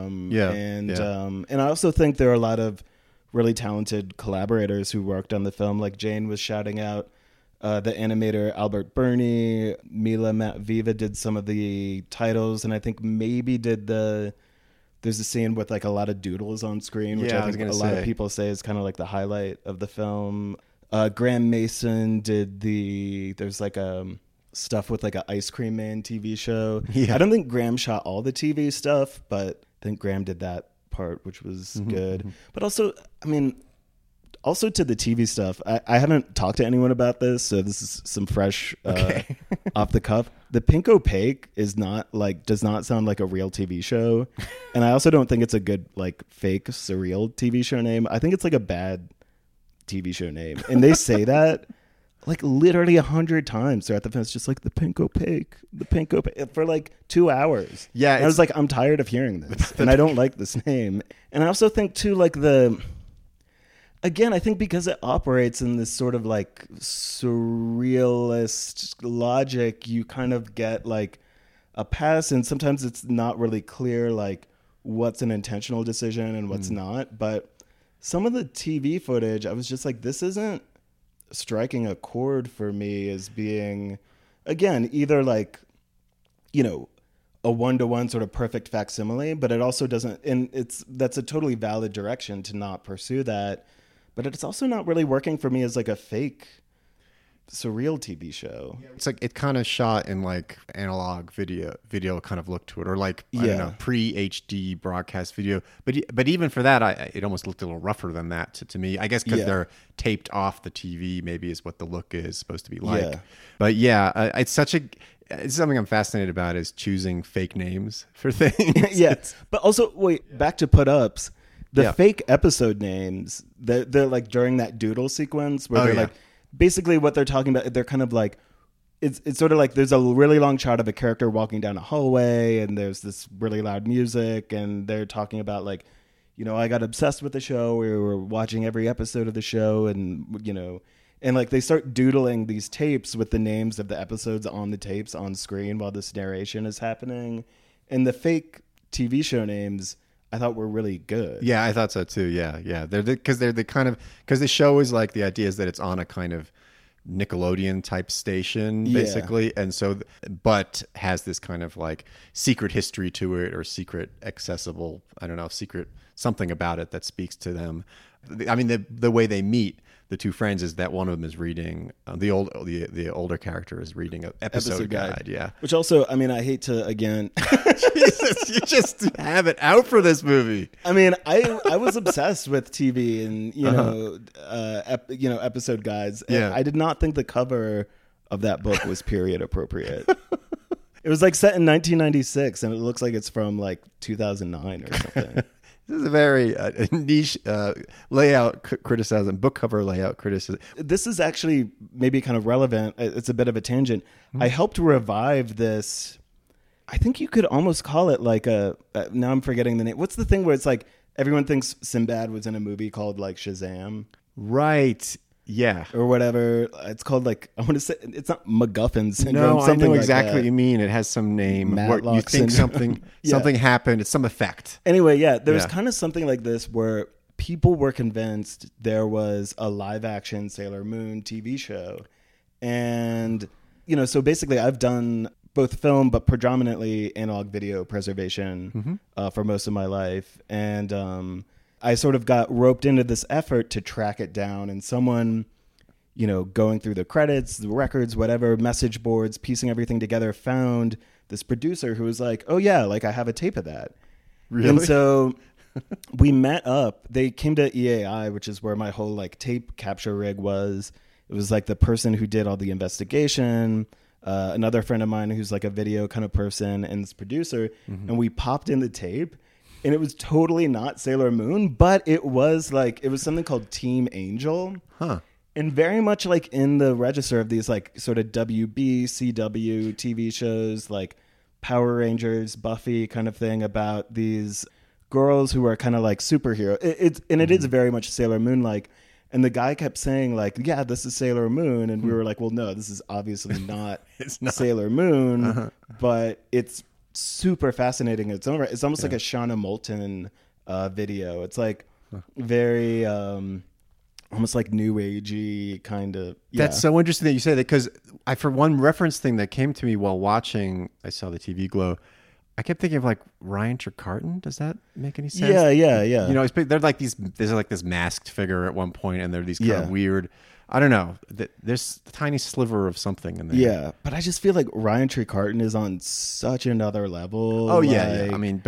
Speaker 2: And I also think there are a lot of really talented collaborators who worked on the film. Like Jane was shouting out the animator Albert Burney. Mila Matviva did some of the titles, and I think maybe there's a scene with like a lot of doodles on screen, which I think a lot of people say is kind of like the highlight of the film. Graham Mason did there's like stuff with like an Ice Cream Man TV show. I don't think Graham shot all the TV stuff, but I think Graham did that part, which was good. But also, I mean, also to the TV stuff, I haven't talked to anyone about this, so this is some fresh off the cuff. The Pink Opaque does not sound like a real TV show, and I also don't think it's a good like fake surreal TV show name. I think it's like a bad TV show name, and they say that like literally 100 times throughout the film. It's just like the Pink Opaque for like 2 hours. Yeah, and I was like, I'm tired of hearing this, and I don't like this name. And I also think too, like again, I think because it operates in this sort of like surrealist logic, you kind of get like a pass, and sometimes it's not really clear like what's an intentional decision and what's not. But some of the TV footage, I was just like, this isn't striking a chord for me as being, again, either like, a one-to-one sort of perfect facsimile, but it also doesn't, and that's a totally valid direction to not pursue that. But it's also not really working for me as like a fake surreal TV show.
Speaker 1: It's like it kind of shot in like analog video kind of look to it, or like I don't know, pre-HD broadcast video. But even for that, it almost looked a little rougher than that to me. I guess because they're taped off the TV, maybe is what the look is supposed to be like. Yeah. But it's something I'm fascinated about is choosing fake names for things.
Speaker 2: But also wait, back to put ups. The fake episode names, they're like during that doodle sequence where they're like, basically what they're talking about, they're kind of like, it's sort of like there's a really long shot of a character walking down a hallway, and there's this really loud music, and they're talking about like, I got obsessed with the show. We were watching every episode of the show, and and like they start doodling these tapes with the names of the episodes on the tapes on screen while this narration is happening. And the fake TV show names, I thought were really good.
Speaker 1: Yeah, I thought so too. Yeah. Because they're the kind of, because the show is like, the idea is that it's on a kind of Nickelodeon type station basically, and so but has this kind of like secret history to it, or secret accessible, I don't know, secret something about it that speaks to them. I mean, the way they meet the two friends is that one of them is reading the older character is reading an episode guide. Yeah,
Speaker 2: which also, I mean, I hate to again.
Speaker 1: Jesus, you just have it out for this movie.
Speaker 2: I mean, I was obsessed with TV and episode guides. And I did not think the cover of that book was period appropriate. It was like set in 1996, and it looks like it's from like 2009 or something.
Speaker 1: This is a very niche layout criticism, book cover layout criticism.
Speaker 2: This is actually maybe kind of relevant. It's a bit of a tangent. I helped revive this. I think you could almost call it like now I'm forgetting the name. What's the thing where it's like everyone thinks Sinbad was in a movie called like Shazam?
Speaker 1: Right. Yeah.
Speaker 2: or whatever. It's called like, I want to say, it's not MacGuffin syndrome.
Speaker 1: No, I
Speaker 2: something
Speaker 1: know
Speaker 2: like
Speaker 1: exactly
Speaker 2: that.
Speaker 1: what you mean. It has some name where you
Speaker 2: Matlock
Speaker 1: think
Speaker 2: syndrome.
Speaker 1: something happened. It's some effect.
Speaker 2: Anyway, yeah, there was
Speaker 1: Yeah.
Speaker 2: kind of something like this where people were convinced there was a live action Sailor Moon TV show. And, so basically I've done both film, but predominantly analog video preservation for most of my life. And I sort of got roped into this effort to track it down, and someone, going through the credits, the records, whatever, message boards, piecing everything together, found this producer who was like, oh yeah, like I have a tape of that.
Speaker 1: Really?
Speaker 2: And so we met up. They came to EAI, which is where my whole like tape capture rig was. It was like the person who did all the investigation, another friend of mine who's like a video kind of person, and this producer. And we popped in the tape, and it was totally not Sailor Moon, but it was something called Team Angel.
Speaker 1: Huh.
Speaker 2: And very much like in the register of these like sort of WB, CW TV shows like Power Rangers, Buffy kind of thing about these girls who are kind of like superhero. It is very much Sailor Moon like. And the guy kept saying like, yeah, this is Sailor Moon. And we were like, well, no, this is obviously not,
Speaker 1: It's not.
Speaker 2: Sailor Moon, but it's super fascinating in its own right. It's almost like a Shauna Moulton video. It's like very almost like new agey kind of. Yeah.
Speaker 1: That's so interesting that you say that, because for one reference thing that came to me while watching, I saw the TV Glow. I kept thinking of like Ryan Trecarton. Does that make any sense?
Speaker 2: Yeah.
Speaker 1: They're like there's like this masked figure at one point, and they're these kind of weird. I don't know. There's a tiny sliver of something in there.
Speaker 2: Yeah, but I just feel like Ryan Trecarton is on such another level.
Speaker 1: Oh yeah. I mean,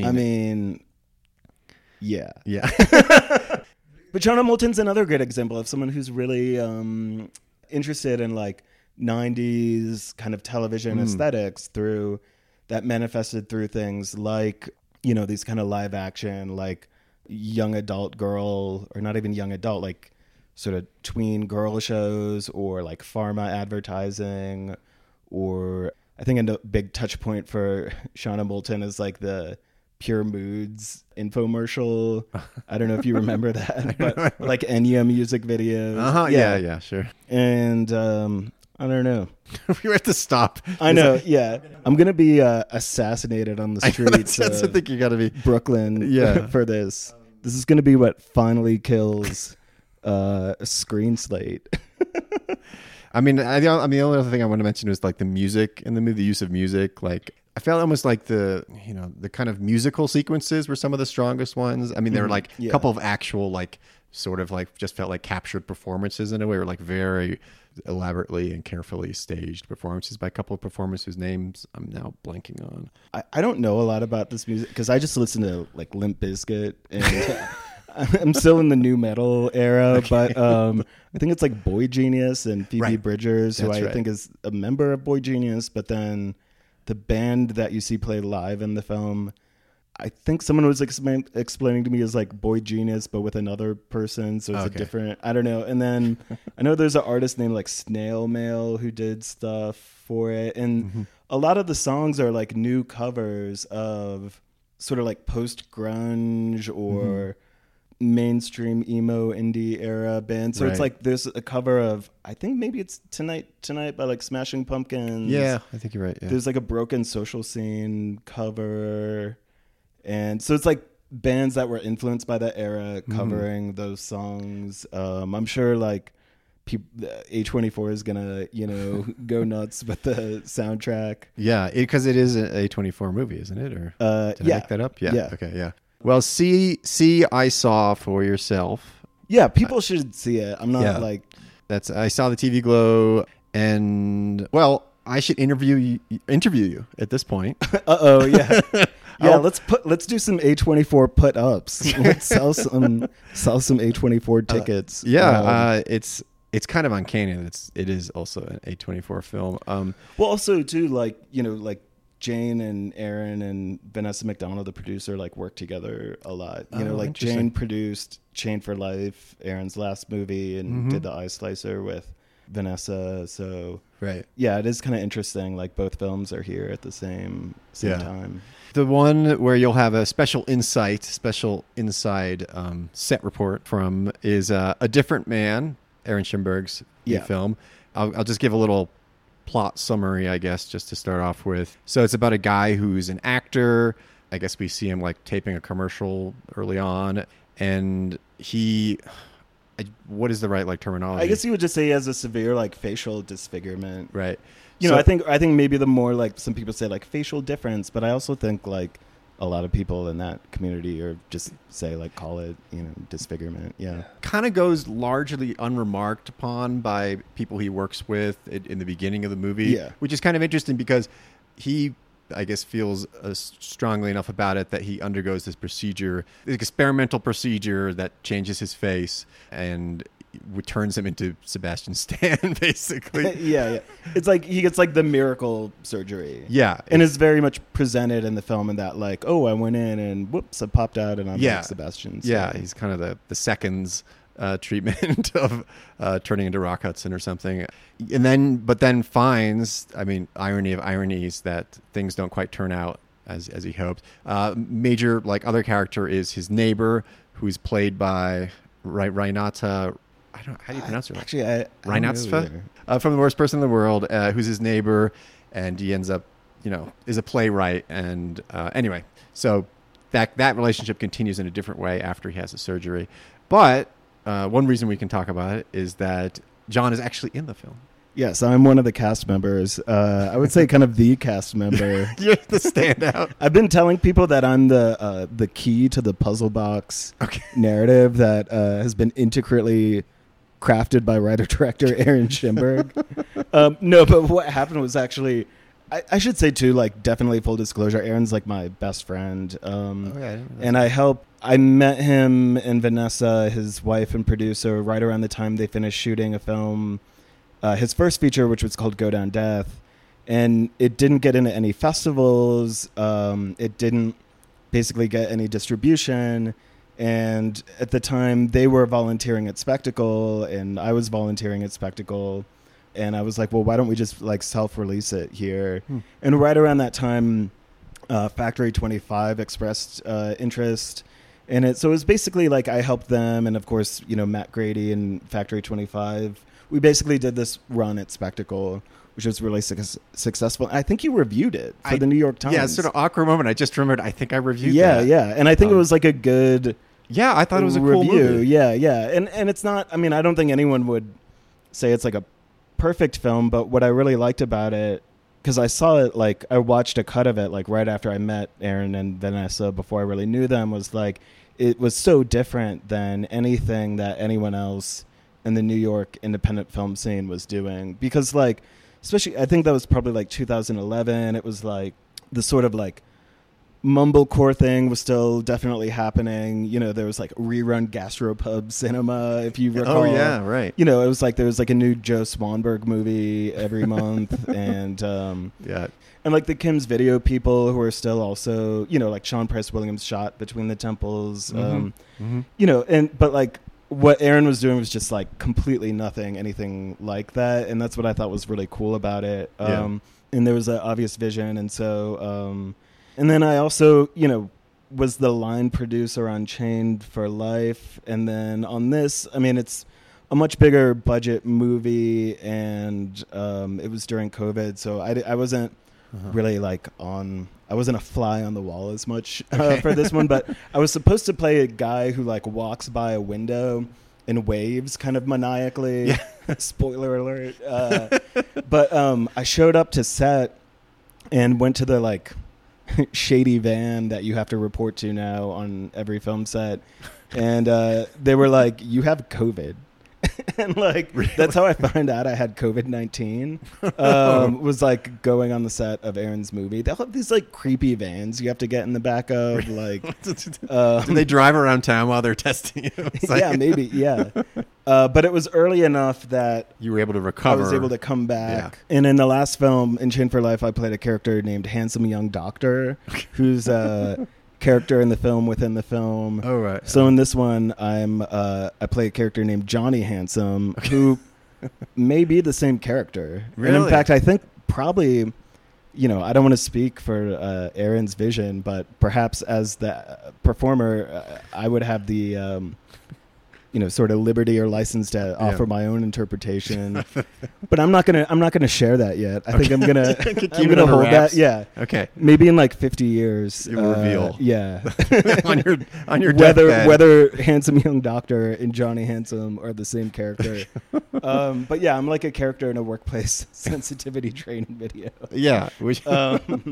Speaker 2: yeah.
Speaker 1: Yeah.
Speaker 2: But Shauna Moulton's another great example of someone who's really interested in like 90s kind of television aesthetics that manifested through things like, these kind of live action, like young adult girl, or not even young adult, like sort of tween girl shows, or like pharma advertising, or I think a big touch point for Shauna Moulton is like the Pure Moods infomercial. I don't know if you remember that, but like Enya music videos.
Speaker 1: Yeah, sure.
Speaker 2: And I don't know.
Speaker 1: We have to stop.
Speaker 2: I know. Yeah, I'm gonna be assassinated on the streets.
Speaker 1: That's I think you got to be
Speaker 2: Brooklyn.
Speaker 1: Yeah.
Speaker 2: For this. This is gonna be what finally kills a screen slate.
Speaker 1: I mean, the only other thing I want to mention was like the music in the movie, the use of music. Like I felt almost like the kind of musical sequences were some of the strongest ones. I mean, there were like a couple of actual like sort of like just felt like captured performances in a way, or like very elaborately and carefully staged performances by a couple of performers whose names I'm now blanking on.
Speaker 2: I don't know a lot about this music because I just listen to like Limp Bizkit, and I'm still in the new metal era. But I think it's like Boy Genius and Phoebe Bridgers, who I think is a member of Boy Genius, but then the band that you see play live in the film, I think someone was explaining to me as like Boy Genius, but with another person. So it's a different, I don't know. And then I know there's an artist named like Snail Mail who did stuff for it. And a lot of the songs are like new covers of sort of like post grunge or mainstream emo indie era bands. So it's like there's a cover of, I think maybe it's Tonight by like Smashing Pumpkins.
Speaker 1: Yeah, I think you're right. Yeah.
Speaker 2: There's like a Broken Social Scene cover. And so it's like bands that were influenced by that era covering those songs. I'm sure like A24 is gonna go nuts with the soundtrack.
Speaker 1: Yeah, because it is an A24 movie, isn't it? Or did I make that up? Yeah. Okay. Yeah. Well, see, I saw for yourself.
Speaker 2: Yeah, people should see it. I'm not like
Speaker 1: I saw the TV Glow, and well, I should interview you at this point.
Speaker 2: Yeah. Yeah, let's do some A24 put ups. Let's sell some A24 tickets.
Speaker 1: It's kind of uncanny that it is also an A24 film.
Speaker 2: Well, also too, like like Jane and Aaron and Vanessa McDonald, the producer, like work together a lot. Like Jane produced Chain for Life, Aaron's last movie, and did the Eye Slicer with Vanessa. So yeah, it is kind of interesting. Like both films are here at the same time.
Speaker 1: The one where you'll have a special inside set report from is A Different Man, Aaron Schimberg's
Speaker 2: Yeah.
Speaker 1: film. I'll just give a little plot summary, I guess, just to start off with. So it's about a guy who's an actor. I guess we see him like taping a commercial early on, and what is the right like terminology?
Speaker 2: I guess you would just say he has a severe like facial disfigurement.
Speaker 1: Right.
Speaker 2: You know, I think maybe the more like some people say like facial difference, but I also think like a lot of people in that community or just say like call it, you know, disfigurement. Yeah.
Speaker 1: Kind of goes largely unremarked upon by people he works with in the beginning of the movie.
Speaker 2: Yeah.
Speaker 1: Which is kind of interesting because he, I guess, feels strongly enough about it that he undergoes this procedure, this experimental procedure that changes his face and turns him into Sebastian Stan, basically.
Speaker 2: yeah. It's like he gets like the miracle surgery.
Speaker 1: Yeah.
Speaker 2: And it's very much presented in the film in that like, oh, I went in and whoops, I popped out and I'm like Sebastian Stan.
Speaker 1: Yeah, he's kind of the seconds treatment of turning into Rock Hudson or something. But then finds, I mean, irony of ironies, that things don't quite turn out as he hoped. Major like other character is his neighbor, who's played by Renata. How do you pronounce her?
Speaker 2: Actually, I
Speaker 1: Reinatsfa, from The Worst Person in the World, who's his neighbor, and he ends up, you know, is a playwright. And anyway, so that relationship continues in a different way after he has the surgery. But one reason we can talk about it is that John is actually in the film.
Speaker 2: Yes, I'm one of the cast members. I would say kind of the cast member.
Speaker 1: You're the standout.
Speaker 2: I've been telling people that I'm the key to the puzzle box narrative that has been intricately crafted by writer-director Aaron Schimberg. No, but what happened was actually, I should say too, like definitely full disclosure, Aaron's like my best friend. And I met him and Vanessa, his wife and producer, right around the time they finished shooting a film, his first feature, which was called Go Down Death. And it didn't get into any festivals. It didn't basically get any distribution. And at the time, they were volunteering at Spectacle, and I was volunteering at Spectacle. And I was like, well, why don't we just like self-release it here? And right around that time, Factory 25 expressed interest in it. So it was basically like I helped them, and of course, you know, Matt Grady and Factory 25. We basically did this run at Spectacle, which was really successful. I think you reviewed it for the New York Times.
Speaker 1: Yeah, it's sort of awkward moment. I just remembered. I think I reviewed
Speaker 2: that.
Speaker 1: Yeah.
Speaker 2: And I think it was like a good.
Speaker 1: Yeah, I thought it was a
Speaker 2: review.
Speaker 1: Cool movie.
Speaker 2: Yeah. And it's not. I mean, I don't think anyone would say it's like a perfect film, but what I really liked about it, because I saw it, like I watched a cut of it like right after I met Aaron and Vanessa before I really knew them, was like it was so different than anything that anyone else in the New York independent film scene was doing. Because like, especially I think that was probably like 2011. It was like the sort of like mumblecore thing was still definitely happening. You know, there was like rerun gastropub cinema, if you recall.
Speaker 1: Oh yeah, right.
Speaker 2: You know, it was like there was like a new Joe Swanberg movie every month, and
Speaker 1: yeah,
Speaker 2: and like the Kim's Video people who are still also, you know, like Sean Price Williams shot Between the Temples. You know, but like what Aaron was doing was just like completely anything like that, and that's what I thought was really cool about it. And there was an obvious vision, and so. And then I also, you know, was the line producer on Chained for Life. And then on this, I mean, it's a much bigger budget movie, and it was during COVID. So I wasn't really like I wasn't a fly on the wall as much for this one. But I was supposed to play a guy who like walks by a window and waves kind of maniacally.
Speaker 1: Yeah.
Speaker 2: Spoiler alert. But I showed up to set and went to the like shady van that you have to report to now on every film set, and they were like, you have COVID. And like really? That's how I found out I had COVID-19. Was like going on the set of Aaron's movie. They have these like creepy vans you have to get in the back of. Like,
Speaker 1: do they drive around town while they're testing you? Like,
Speaker 2: yeah, maybe. Yeah, but it was early enough that
Speaker 1: you were able to recover.
Speaker 2: I was able to come back. Yeah. And in the last film, in Chained for Life, I played a character named Handsome Young Doctor, who's character in the film within the film.
Speaker 1: Oh right.
Speaker 2: So in this one, I play a character named Johnny Handsome, who may be the same character.
Speaker 1: Really?
Speaker 2: And in fact, I think probably, you know, I don't want to speak for Aaron's vision, but perhaps as the performer, I would have the sort of liberty or license to offer my own interpretation. But I'm not gonna share that yet. I think I'm gonna hold
Speaker 1: wraps.
Speaker 2: that. Yeah.
Speaker 1: Okay.
Speaker 2: Maybe in like 50 years.
Speaker 1: You will reveal.
Speaker 2: Yeah.
Speaker 1: on your deathbed.
Speaker 2: whether Handsome Young Doctor and Johnny Handsome are the same character. But yeah, I'm like a character in a workplace sensitivity training video.
Speaker 1: Yeah. Which the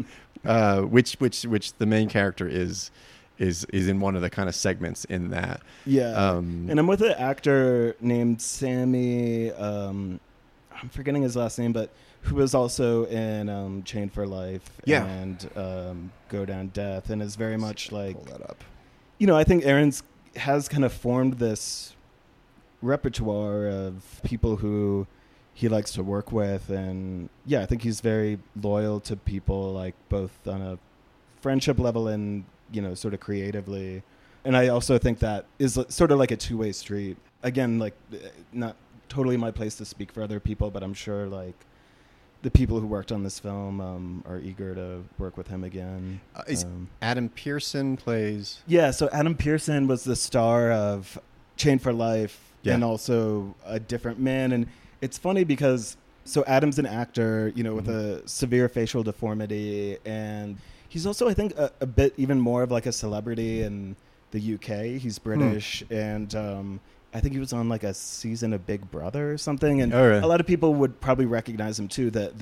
Speaker 1: main character is in one of the kind of segments in that.
Speaker 2: Yeah. And I'm with an actor named Sammy, I'm forgetting his last name, but who was also in Chained for Life and Go Down Death, and is very much like...
Speaker 1: Pull that up.
Speaker 2: I think Aaron's has kind of formed this repertoire of people who he likes to work with, and I think he's very loyal to people, like both on a friendship level and sort of creatively. And I also think that is sort of like a two-way street. Again, like not totally my place to speak for other people, but I'm sure like the people who worked on this film are eager to work with him again.
Speaker 1: Adam Pearson plays...
Speaker 2: Yeah, so Adam Pearson was the star of Chained for Life and also A Different Man. And it's funny because, so Adam's an actor, with a severe facial deformity, and he's also, I think, a bit even more of like a celebrity in the UK. He's British, and I think he was on like a season of Big Brother or something. And a lot of people would probably recognize him too. The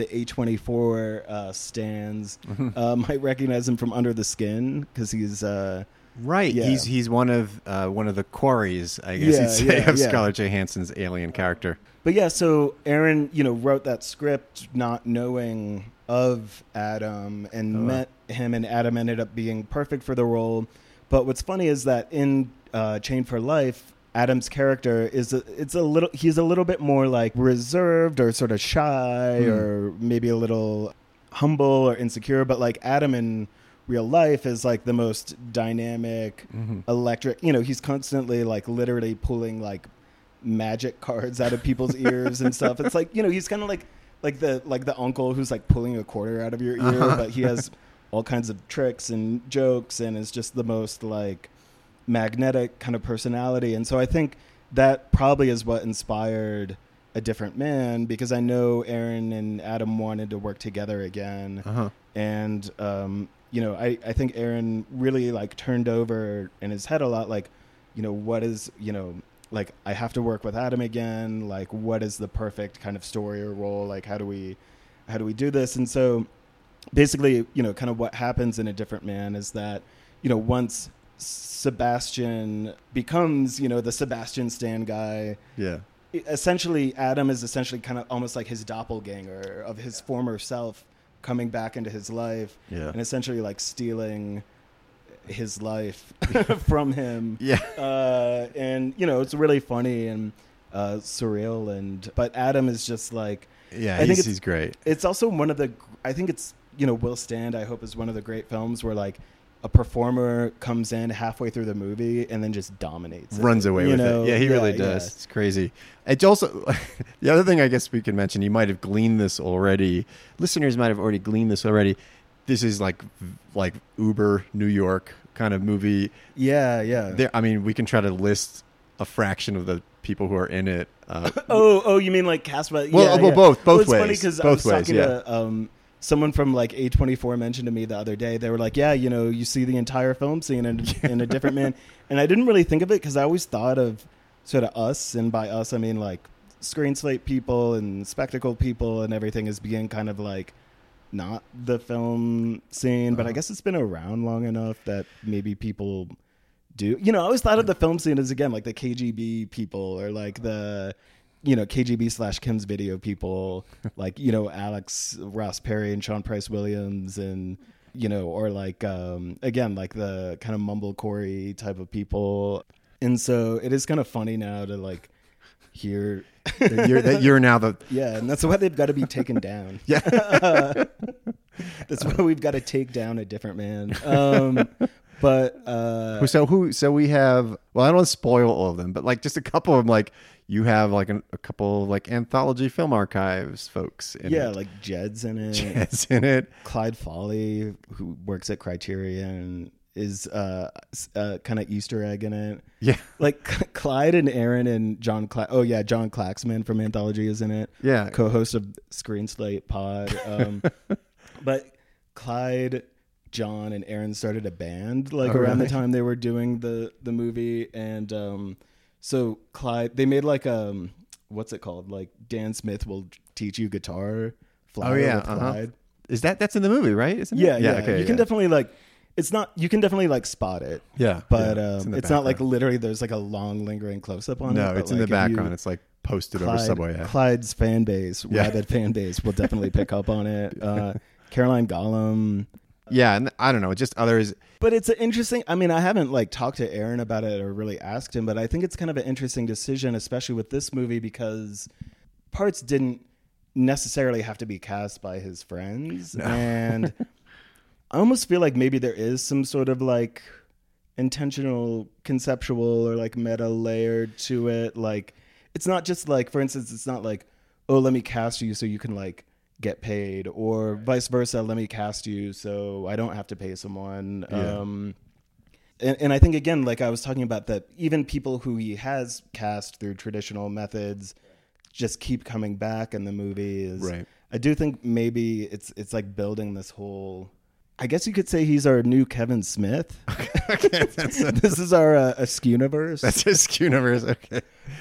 Speaker 2: A24 stands might recognize him from Under the Skin because he's
Speaker 1: right. Yeah. He's one of the quarries, I guess you'd say, of Scarlett Johansson's alien character.
Speaker 2: But yeah, so Aaron, wrote that script not knowing of Adam and met him, and Adam ended up being perfect for the role. But what's funny is that in Chained for Life, Adam's character he's a little bit more like reserved or sort of shy or maybe a little humble or insecure. But like Adam in real life is like the most dynamic, electric. He's constantly like literally pulling like magic cards out of people's ears and stuff. It's like he's kind of like the uncle who's like pulling a quarter out of your ear, but he has all kinds of tricks and jokes and is just the most like magnetic kind of personality. And so I think that probably is what inspired A Different Man, because I know Aaron and Adam wanted to work together again. And I think Aaron really like turned over in his head a lot, like what is like I have to work with Adam again, like what is the perfect kind of story or role, like how do we do this? And so basically kind of what happens in A Different Man is that once Sebastian becomes the Sebastian Stan guy, essentially Adam is essentially kind of almost like his doppelganger of his former self coming back into his life and essentially like stealing his life from him. And it's really funny and surreal, but Adam is just like, I think he's great. It's also one of the, I think it's Will Stand, I hope, is one of the great films where like a performer comes in halfway through the movie and then just dominates
Speaker 1: runs away with it. Yeah, he really does. It's crazy. It's also the other thing I guess we can mention, you might have gleaned this already, listeners might have already gleaned this already, this is like Uber New York kind of movie. I mean, we can try to list a fraction of the people who are in it.
Speaker 2: You mean like cast?
Speaker 1: Both ways.
Speaker 2: It's funny because I was talking to someone from like A24 mentioned to me the other day. They were like, you see the entire film scene in A Different Man, and I didn't really think of it because I always thought of sort of us, and by us I mean like Screen Slate people and Spectacle people and everything as being kind of like not the film scene, but I guess it's been around long enough that maybe people do. I always thought of the film scene as, again, like the KGB people or like the, KGB / Kim's Video people, like, Alex Ross Perry and Sean Price Williams and, or like, again, like the kind of mumblecore type of people. And so it is kind of funny now to like hear
Speaker 1: that you're now the
Speaker 2: and that's why they've got to be taken down. That's why we've got to take down A Different Man.
Speaker 1: So we have, well, I don't want to spoil all of them, but like just a couple of them, like you have like a couple of like Anthology Film Archives folks in it.
Speaker 2: Like Jed's in it.
Speaker 1: Clyde
Speaker 2: Foley, who works at Criterion, is kind of Easter egg in it.
Speaker 1: Yeah.
Speaker 2: Like Clyde and Aaron and John John Klaxman from Anthology is in it.
Speaker 1: Yeah.
Speaker 2: Co-host of Screen Slate Pod. But Clyde, John, and Aaron started a band around the time they were doing the movie, and so Clyde, they made like what's it called? Like Dan Smith Will Teach You Guitar. Flower with Clyde.
Speaker 1: Is that's in the movie, right? Isn't it?
Speaker 2: Yeah. Okay, you can definitely you can definitely spot it.
Speaker 1: Yeah.
Speaker 2: But it's not like literally there's like a long lingering close up on it.
Speaker 1: No, it's in the background. It's like posted over Subway. Yeah.
Speaker 2: Clyde's fan base, rabid fan base will definitely pick up on it. Caroline Gollum.
Speaker 1: Yeah, and I don't know, just others.
Speaker 2: But it's an interesting, I mean, I haven't talked to Aaron about it or really asked him, but I think it's kind of an interesting decision, especially with this movie, because parts didn't necessarily have to be cast by his friends. No. And I almost feel like maybe there is some sort of intentional conceptual or meta layer to it. It's not just for instance, it's not oh, let me cast you so you can get paid, or vice versa, let me cast you so I don't have to pay someone. Yeah. And I think, again, I was talking about, that even people who he has cast through traditional methods just keep coming back in the movies. Right. I do think maybe it's building this whole, I guess you could say he's our new Kevin Smith. Okay, this is our Askewniverse.
Speaker 1: That's Askewniverse. Okay.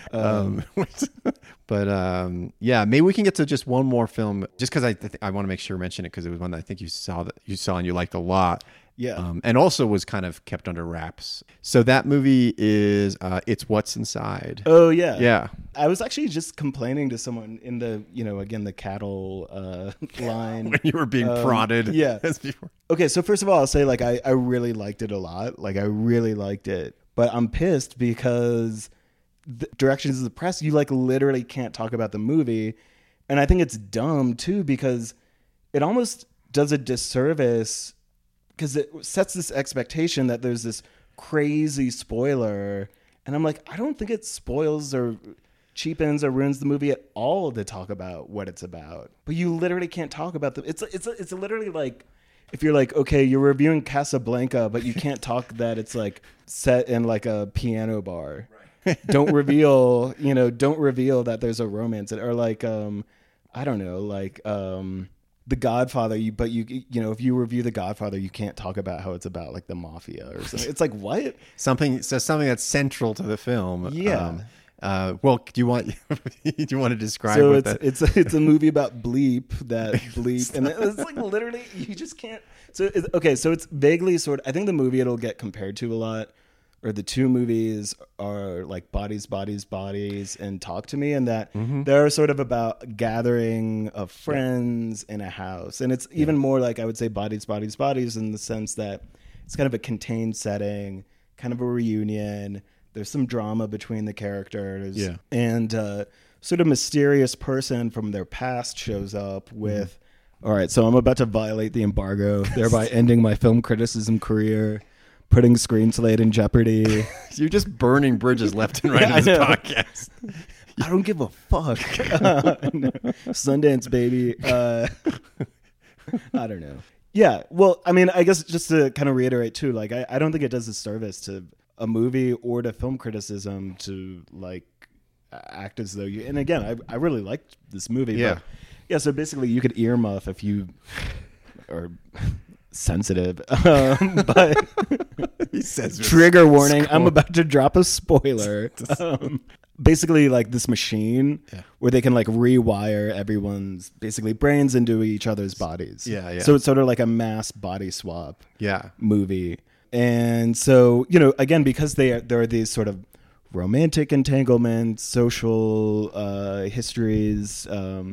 Speaker 1: But yeah, maybe we can get to just one more film, just because I want to make sure to mention it, because it was one that I think you saw and you liked a lot.
Speaker 2: Yeah.
Speaker 1: And also was kind of kept under wraps. So that movie is It's What's Inside.
Speaker 2: Oh, yeah.
Speaker 1: Yeah.
Speaker 2: I was actually just complaining to someone in the, again, the cattle line.
Speaker 1: When you were being prodded.
Speaker 2: Yeah.
Speaker 1: As before.
Speaker 2: Okay, so first of all, I'll say, I really liked it a lot. I really liked it. But I'm pissed because the directions of the press, you, literally can't talk about the movie. And I think it's dumb, too, because it almost does a disservice, because it sets this expectation that there's this crazy spoiler. And I'm like, I don't think it spoils or cheapens or ruins the movie at all to talk about what it's about. But you literally can't talk about it's literally if you're okay, you're reviewing Casablanca, but you can't talk that it's set in a piano bar. Right. Don't reveal that there's a romance, or I don't know, The Godfather, but if you review The Godfather, you can't talk about how it's about the mafia or something. It's what?
Speaker 1: Something that's central to the film.
Speaker 2: Yeah.
Speaker 1: Well, do you want to describe?
Speaker 2: So it's a movie about Bleep, and it's literally you just can't. So so it's vaguely I think the movie it'll get compared to a lot, or the two movies are Bodies, Bodies, Bodies, and Talk to Me, and that they're sort of about gathering of friends in a house, and it's even more I would say Bodies, Bodies, Bodies, in the sense that it's kind of a contained setting, kind of a reunion. There's some drama between the characters, and sort of mysterious person from their past shows up with, all right, so I'm about to violate the embargo, thereby ending my film criticism career, putting Screen Slate in jeopardy.
Speaker 1: You're just burning bridges left and right in this podcast.
Speaker 2: I don't give a fuck. No. Sundance, baby. I don't know. Yeah, well, I mean, I guess just to kind of reiterate too, I don't think it does a service to a movie or to film criticism to act as though you, and again, I really liked this movie.
Speaker 1: Yeah.
Speaker 2: But yeah, so basically you could earmuff if you are sensitive. But
Speaker 1: he says
Speaker 2: trigger warning, I'm about to drop a spoiler. Basically this machine where they can rewire everyone's basically brains into each other's bodies.
Speaker 1: Yeah.
Speaker 2: So it's sort of like a mass body swap movie. And so, again, because there are these sort of romantic entanglements, social histories,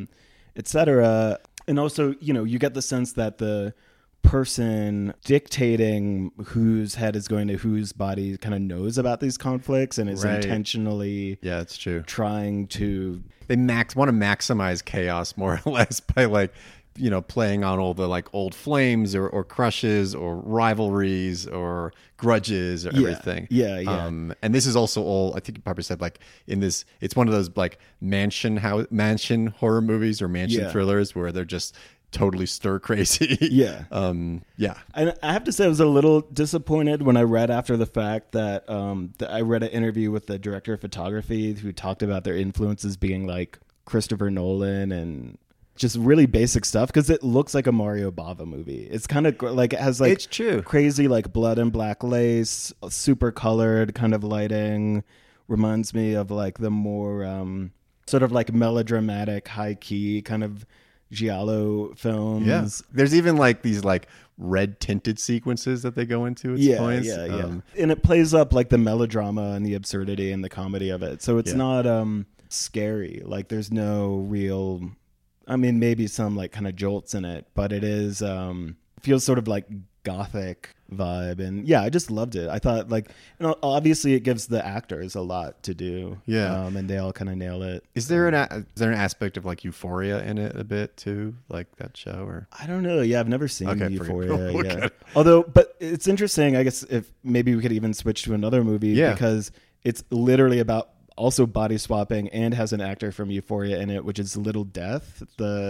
Speaker 2: etc. And also, you get the sense that the person dictating whose head is going to whose body kind of knows about these conflicts and is intentionally
Speaker 1: that's true,
Speaker 2: trying to...
Speaker 1: They want to maximize chaos more or less by playing on all the old flames or crushes or rivalries or grudges or everything.
Speaker 2: Yeah.
Speaker 1: And this is also all, I think you probably said in this, it's one of those mansion horror movies or mansion thrillers where they're just totally stir crazy.
Speaker 2: Yeah.
Speaker 1: Yeah.
Speaker 2: And I have to say, I was a little disappointed when I read after the fact that, that I read an interview with the director of photography who talked about their influences being like Christopher Nolan and just really basic stuff, because it looks like a Mario Bava movie. It's kind of like, it has like
Speaker 1: It's true.
Speaker 2: crazy like blood and black lace, super colored kind of lighting. Reminds me of like the more sort of like melodramatic, high key kind of giallo films.
Speaker 1: Yeah. There's even like these like red tinted sequences that they go into at points.
Speaker 2: Yeah. And it plays up like the melodrama and the absurdity and the comedy of it. So it's not scary. Like there's no real, I mean, maybe some like kind of jolts in it, but it is feels sort of like gothic vibe. And yeah, I just loved it. I thought like, you know, obviously it gives the actors a lot to do.
Speaker 1: Yeah.
Speaker 2: And they all kind of nail it.
Speaker 1: Is there an aspect of like Euphoria in it a bit too, like that show? Or
Speaker 2: I don't know. Yeah, I've never seen
Speaker 1: Okay,
Speaker 2: Euphoria.
Speaker 1: okay.
Speaker 2: Yeah. Although, but it's interesting. I guess if maybe we could even switch to another movie because it's literally about also body swapping and has an actor from Euphoria in it, which is Little Death.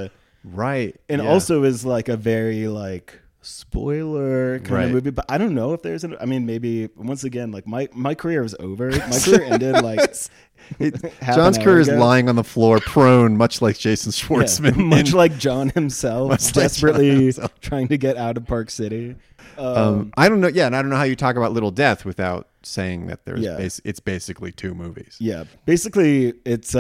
Speaker 2: And also is like a very like spoiler kind of movie, but I don't know if there's I mean, maybe once again, like my career is over. My career ended like
Speaker 1: John's career is lying on the floor prone, much like Jason Schwartzman,
Speaker 2: much like John himself, desperately trying to get out of Park City.
Speaker 1: I don't know. Yeah, and I don't know how you talk about Little Death without saying that it's basically two movies.
Speaker 2: Yeah, basically it's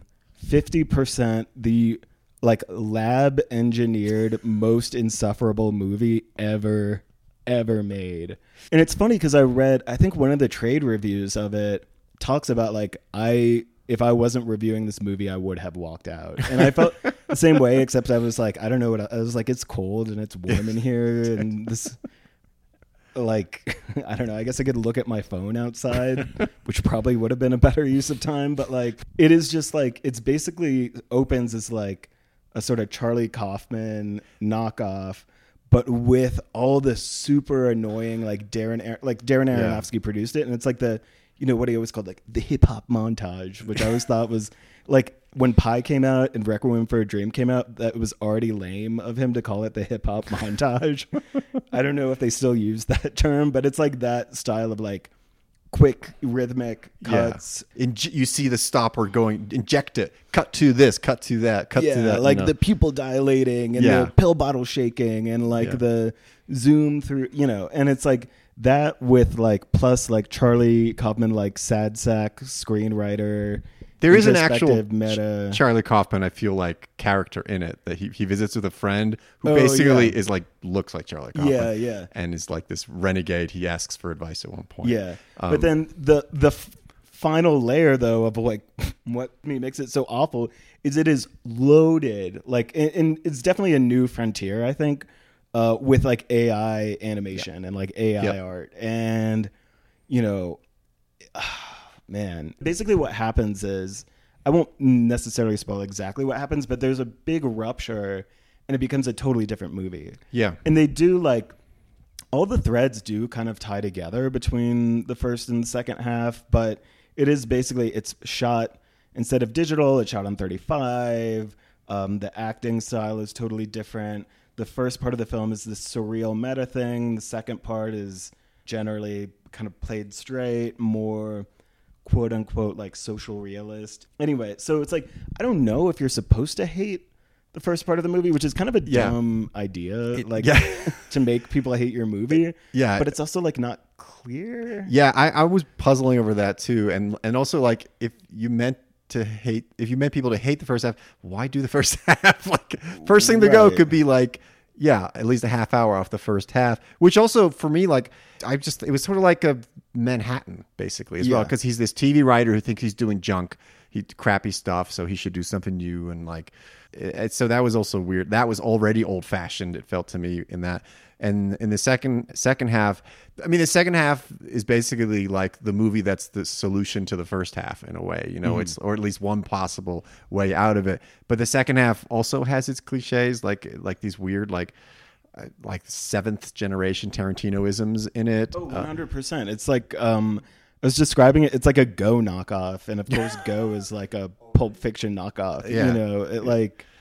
Speaker 2: 50% the like lab engineered most insufferable movie ever made. And it's funny because I think one of the trade reviews of it talks about like if I wasn't reviewing this movie, I would have walked out. And I felt the same way, except I was like, I don't know what I was like, it's cold and it's warm in here and this like I don't know, I guess I could look at my phone outside, which probably would have been a better use of time, but like it is just like it's basically opens as like a sort of Charlie Kaufman knockoff, but with all the super annoying like Darren Aronofsky produced it, and it's like the, you know what he always called like the hip hop montage, which I always thought was like when Pi came out and Requiem for a Dream came out, that was already lame of him to call it the hip hop montage. I don't know if they still use that term, but it's like that style of like quick rhythmic cuts.
Speaker 1: You see the stopper going, inject it, cut to this, cut to that, cut to that.
Speaker 2: Like the pupil dilating and the pill bottle shaking and like the zoom through, you know, and it's like that with like plus like Charlie Kaufman, like sad sack screenwriter.
Speaker 1: There is an actual
Speaker 2: meta
Speaker 1: Charlie Kaufman, I feel like, character in it that he visits with a friend who basically is like looks like Charlie Kaufman.
Speaker 2: Yeah.
Speaker 1: And is like this renegade. He asks for advice at one point.
Speaker 2: Yeah. But then the final layer though of like what makes it so awful is it is loaded like and it's definitely a new frontier, I think, with like AI animation and like AI art. And you know, man, basically what happens is, I won't necessarily spoil exactly what happens, but there's a big rupture and it becomes a totally different movie.
Speaker 1: Yeah.
Speaker 2: And they do like, all the threads do kind of tie together between the first and the second half, but it is basically, it's shot, instead of digital, it's shot on 35. The acting style is totally different. The first part of the film is this surreal meta thing. The second part is generally kind of played straight, more quote unquote like social realist. Anyway, so it's like, I don't know if you're supposed to hate the first part of the movie, which is kind of a dumb idea, to make people hate your movie.
Speaker 1: Yeah.
Speaker 2: But it's also like not clear.
Speaker 1: Yeah, I was puzzling over that too. And also like if you meant people to hate the first half, why do the first half? Like first thing to go could be like, at least a half hour off the first half, which also for me, like it was sort of like a Manhattan basically as well. Cause he's this TV writer who thinks he's doing crappy stuff. So he should do something new. And like, so that was also weird. That was already old fashioned. It felt to me in that. And in the second half, I mean, the second half is basically like the movie that's the solution to the first half in a way, you know, it's, or at least one possible way out of it. But the second half also has its cliches, like these weird, like seventh generation Tarantino-isms in it.
Speaker 2: Oh, 100%. It's like, I was describing it. It's like a Go knockoff. And of course, Go is like a Pulp Fiction knockoff, you know,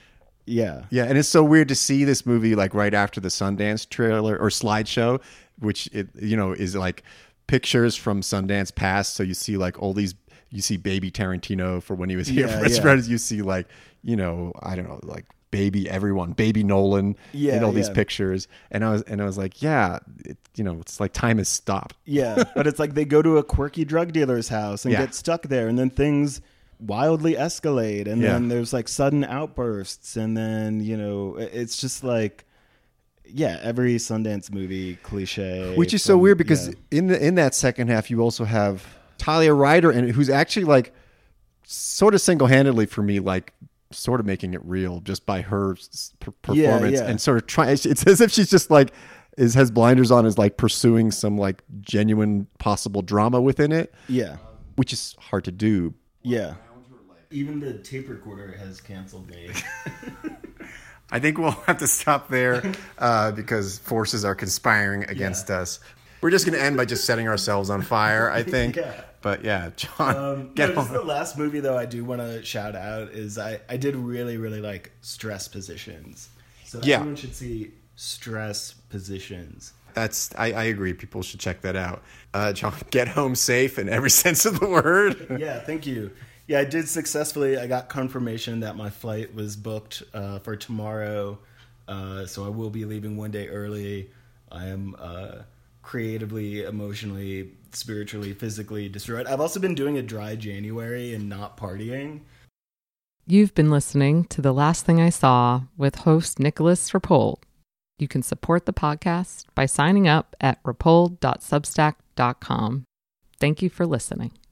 Speaker 2: Yeah.
Speaker 1: Yeah, and it's so weird to see this movie like right after the Sundance trailer or slideshow, which is like pictures from Sundance past. So you see like all these, you see baby Tarantino for when he was here for his friends. You see like, I don't know, like baby everyone, baby Nolan in all these pictures. And I was like, yeah, it's like time has stopped.
Speaker 2: Yeah, but it's like they go to a quirky drug dealer's house and get stuck there, and then things wildly escalate, and then there's like sudden outbursts, and then it's just like every Sundance movie cliche,
Speaker 1: which is so weird because in that second half you also have Talia Ryder, and who's actually like sort of single-handedly for me like sort of making it real just by her performance and sort of trying. It's as if she's just like has blinders on, is like pursuing some like genuine possible drama within it, which is hard to do.
Speaker 2: Even the tape recorder has canceled me.
Speaker 1: I think we'll have to stop there because forces are conspiring against us. We're just going to end by just setting ourselves on fire, I think. But yeah, John, get on.
Speaker 2: The last movie, though, I do want to shout out is I did really, really like Stress Positions. So everyone should see Stress Positions.
Speaker 1: I agree. People should check that out. John, get home safe in every sense of the word.
Speaker 2: Yeah, thank you. Yeah, I did successfully. I got confirmation that my flight was booked for tomorrow. So I will be leaving one day early. I am creatively, emotionally, spiritually, physically destroyed. I've also been doing a dry January and not partying.
Speaker 3: You've been listening to The Last Thing I Saw with host Nicholas Rapold. You can support the podcast by signing up at rapold.substack.com. Thank you for listening.